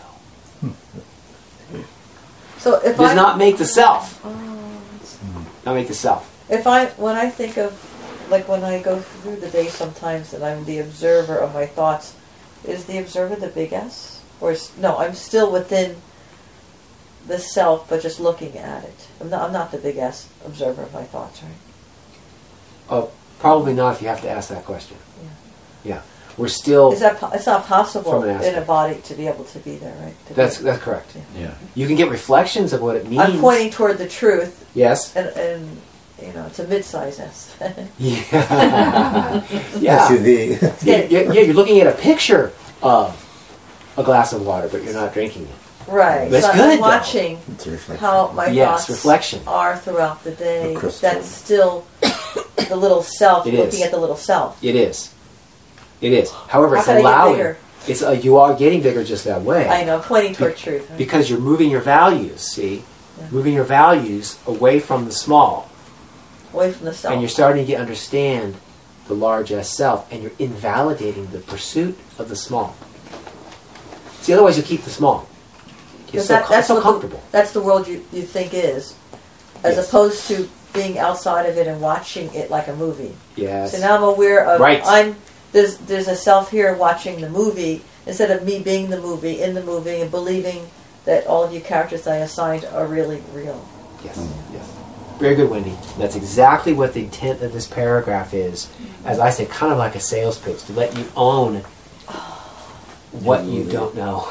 So if Does I not make the self. Not make the self. when I think of, like when I go through the day sometimes and I'm the observer of my thoughts, is the observer the big S? Or no, I'm still within the self, but just looking at it. I'm not the big S observer of my thoughts, right? Oh, probably not if you have to ask that question. Yeah. We're still... Is that it's not possible From an in a aspect. body to be able to be there, right? To That's be- correct. Yeah. You can get reflections of what it means. I'm pointing toward the truth, Yes. and you know, it's a mid-size S. Yeah. Yeah. SUV. Yeah, you're looking at a picture of a glass of water, but you're not drinking it. Right. That's so good, I'm though. watching It's a reflection. how my Yes, thoughts reflection. are throughout the day. A crystal. That's still the little self It looking is. at the little self. It is. It is. However, How it's can I get allowing. bigger? It's you are getting bigger just that way. I know, pointing toward truth. Right? Because you're moving your values, see? Yeah. Moving your values away from the small. Away from the self. And you're starting to understand the large S self, and you're invalidating the pursuit of the small. See, otherwise you keep the small. You're Because so, that's so what comfortable. that's the world you think is, as Yes. opposed to being outside of it and watching it like a movie. Yes. So now I'm aware of Right. there's a self here watching the movie instead of me being the movie in the movie and believing that all of you characters I assigned are really real. Yes, yes. Very good, Wendy. That's exactly what the intent of this paragraph is. As I say, kind of like a sales pitch, to let you own what you don't know.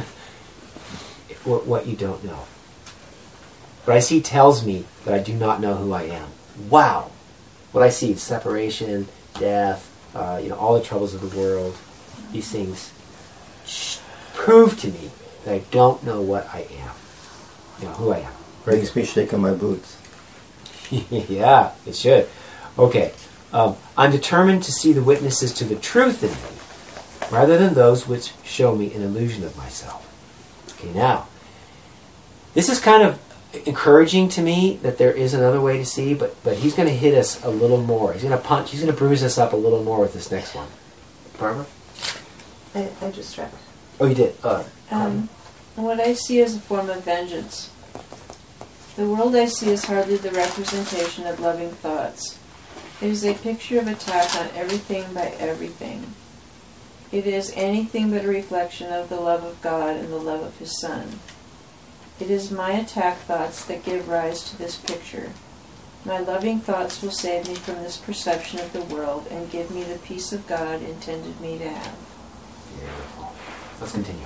what you don't know. What I see tells me that I do not know who I am. Wow. What I see is separation, death, all the troubles of the world. These things prove to me that I don't know what I am. Who I am. Makes me shake on my boots. Yeah, it should. Okay. I'm determined to see the witnesses to the truth in me, rather than those which show me an illusion of myself. Okay, now, this is kind of encouraging to me that there is another way to see, but he's going to hit us a little more. He's going to bruise us up a little more with this next one. Barbara? I just read. Oh, you did? What I see is a form of vengeance. The world I see is hardly the representation of loving thoughts. It is a picture of attack on everything by everything. It is anything but a reflection of the love of God and the love of His Son. It is my attack thoughts that give rise to this picture. My loving thoughts will save me from this perception of the world and give me the peace of God intended me to have. Beautiful. Let's continue.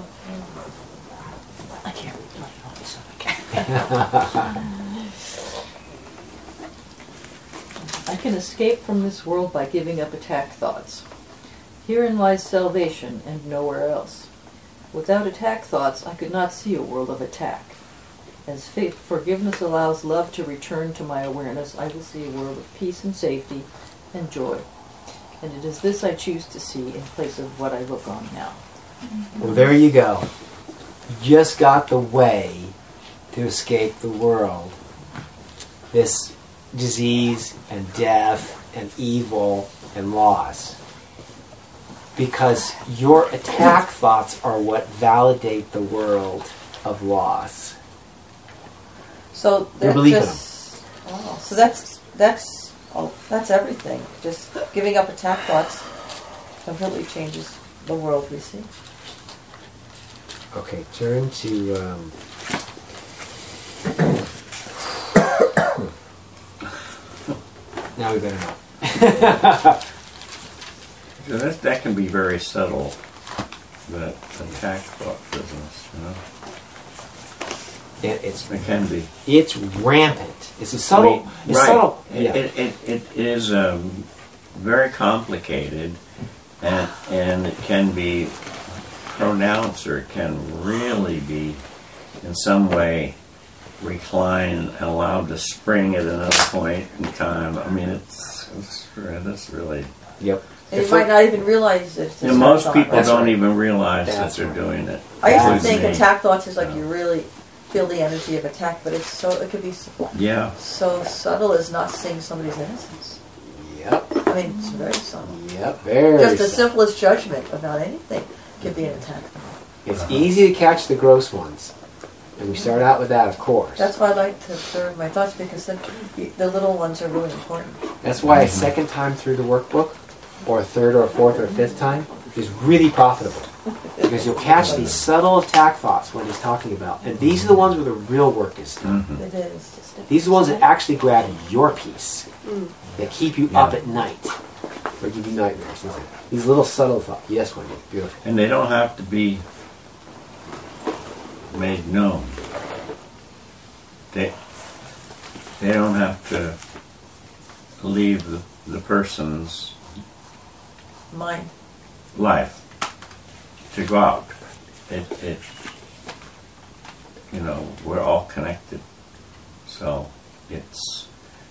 I can't. I can escape from this world by giving up attack thoughts. Herein lies salvation, and nowhere else. Without attack thoughts, I could not see a world of attack. As forgiveness allows love to return to my awareness, I will see a world of peace and safety and joy. And it is this I choose to see in place of what I look on now. Well, there you go. You just got the way to escape the world. This disease and death and evil and loss. Because your attack thoughts are what validate the world of loss. So You believe in wow. So that's everything. Just giving up attack thoughts completely changes the world we see. Okay, turn to... now we better know. So that can be very subtle, that attack thought business, It can be. It's rampant. It's a subtle... It's right. subtle. Yeah. It is very complicated, and it can be pronounced, or it can really be in some way reclined and allowed to spring at another point in time. I mean, it's really... Yep. And you might not even realize it. Most people That's don't right. even realize That's that they're doing it. I used to Including think me. attack thoughts is like you really feel the energy of attack, but it could be Yeah. so subtle as not seeing somebody's innocence. Yep. I mean, it's very subtle. Yep. Very Just the subtle. simplest judgment about anything could be an attack thought. It's easy to catch the gross ones. And we start out with that, of course. That's why I like to observe my thoughts, because then the little ones are really important. That's why a second time through the workbook, or a third or a fourth or a fifth time, is really profitable. Because you'll catch these subtle attack thoughts when he's talking about. And these are the ones where the real work is done. Mhm. It is. These are the ones that actually grab your peace. That keep you up at night. Or give you nightmares. Isn't it? These little subtle thoughts. Yes, Wendy. Beautiful. And they don't have to be made known. They don't have to leave the person's Mine. life to go out. We're all connected. So it's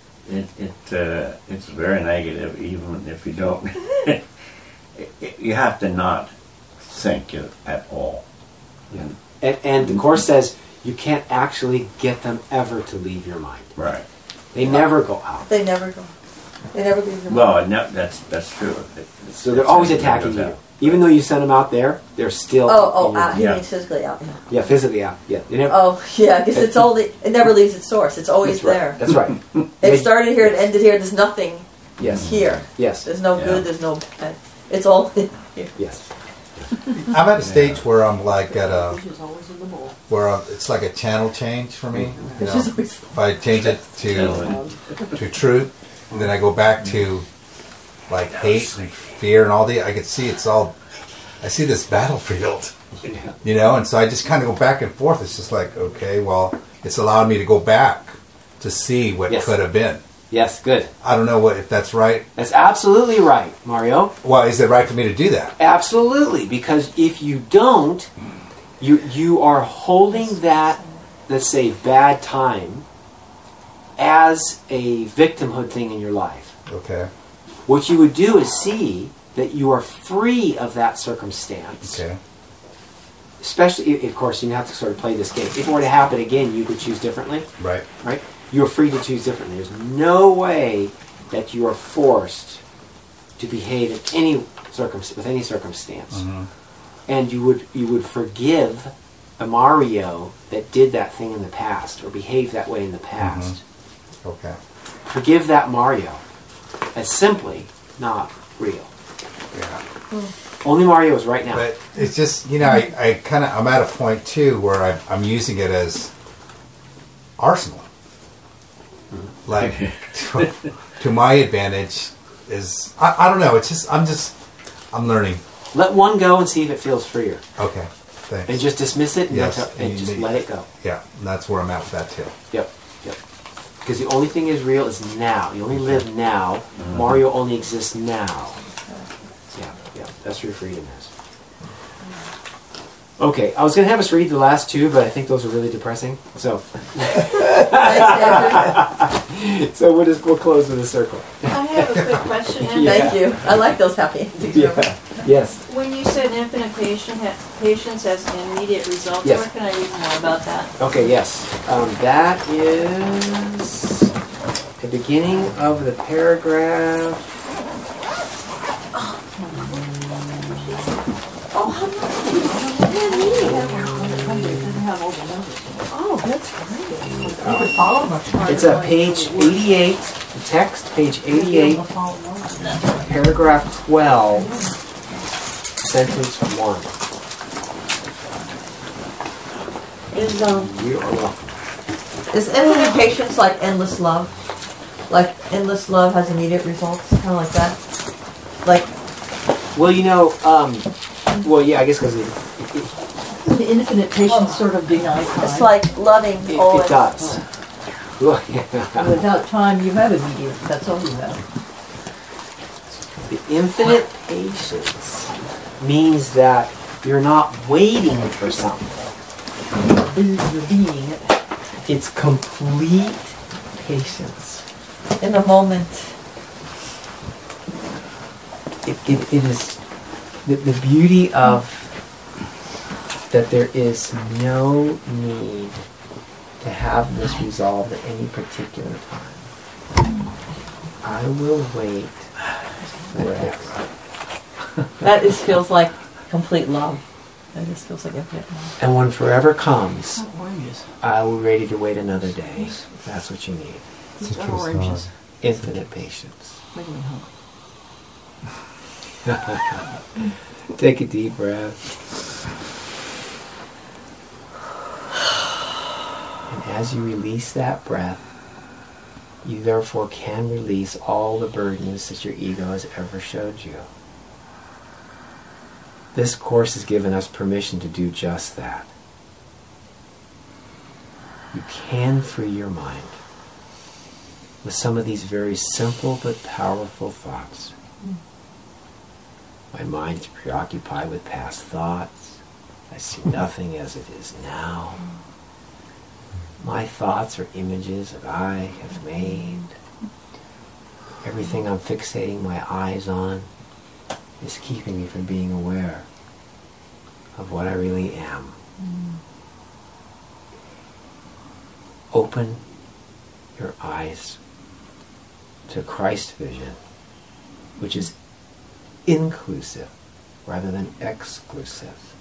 very negative, even if you don't. You have to not think it at all. Yeah. And the Course says you can't actually get them ever to leave your mind. Right. They never go out. They never go. They never leave your Well, mind. that's true. So they're always attacking you. Even though you send them out there, they're still. He Yeah. means physically out. Yeah. Yeah, physically out. Yeah. They never, Oh, yeah, because it never leaves its source. It's always that's right. there. That's right. It started here and ended here. There's nothing Yes. here. Yes. There's no Yeah. good, there's no bad. It's all here. Yes. I'm at a stage where I'm like at a Fish is always in the bowl. where it's like a channel change for me. You know, It's always- if I change it to truth, and then I go back to like hate and fear and all I can see it's all. I see this battlefield, you know, and so I just kind of go back and forth. It's just like, okay, well, it's allowed me to go back to see what Yes. could have been. Yes. Good. I don't know if that's right. That's absolutely right, Mario. Well, is it right for me to do that? Absolutely, because if you don't, you are holding that, let's say, bad time as a victimhood thing in your life. Okay. What you would do is see that you are free of that circumstance. Okay. Especially, of course, you have to sort of play this game. If it were to happen again, you could choose differently, Right. right? You are free to choose differently. There's no way that you are forced to behave in any with any circumstance. Mhm. And you would forgive a Mario that did that thing in the past or behaved that way in the past. Okay. Forgive that Mario as simply not real. Yeah. Only Mario is right now. But it's just, you know, I'm at a point too where I'm using it as arsenal. Like to my advantage is I don't know. It's just I'm learning. Let one go and see if it feels freer, Okay. Thanks. and just dismiss it and, Yes, and just let it go. Yeah, and that's where I'm at with that too. Yep, yep. Because the only thing is real is now. You only live now. Mario only exists now. Yeah, yeah. That's where your freedom is. Okay, I was going to have us read the last two, but I think those are really depressing. So, so we'll close with a circle. I have a quick question. Andy. Yeah. Thank you. I like those happy endings. Yeah. Yes. When you said infinite patience has immediate results, Yes. where can I read more about that? Okay. Yes. That is the beginning of the paragraph. Oh, how much? Oh, that's great. You can follow much. It's at page 88. The text, page 88, paragraph 12, sentence 1. You are welcome. Is infinite patience like endless love? Like endless love has immediate results, kind of like that. Like Well, you know, well, yeah, I guess because The infinite patience sort of denies time. it's like loving it always. does. Well, yeah. Without time, you have immediate. That's all you have. The infinite patience means that you're not waiting for something. Is the being. It's complete patience. In the moment. It is the beauty of that there is no need to have this resolved at any particular time. I will wait forever. That just feels like complete love. That just feels like infinite love. And when forever comes, Oranges. I will be ready to wait another day. That's what you need. Got oranges. Infinite patience. Making me hungry. Take a deep breath. And as you release that breath, you therefore can release all the burdens that your ego has ever showed you. This course has given us permission to do just that. You can free your mind with some of these very simple but powerful thoughts. My mind's preoccupied with past thoughts. I see nothing as it is now. My thoughts are images that I have made. Everything I'm fixating my eyes on is keeping me from being aware of what I really am. Open your eyes to Christ vision, which is inclusive rather than exclusive.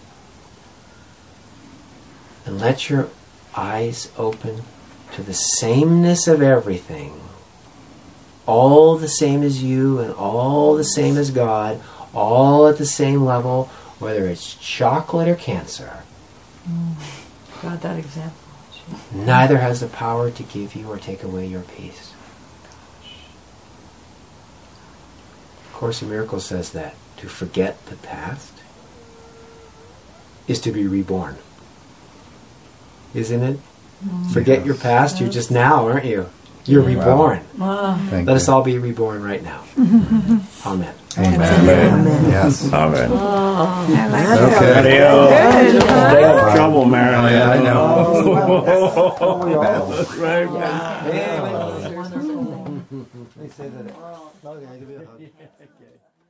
And let your eyes open to the sameness of everything. All the same as you and all the same as God, all at the same level, whether it's chocolate or cancer. God, that example. Neither has the power to give you or take away your peace. Course in Miracles says that to forget the past is to be reborn. Isn't it? Forget your past, you're just now, aren't you? You're reborn. Wow. Thank Let you. us all be reborn right now. Amen. Amen. Amen. Yes. Amen. Okay. Stay out of trouble, Mary. Oh, yeah, I know. Right. They say that. No, they're gonna give you a hug.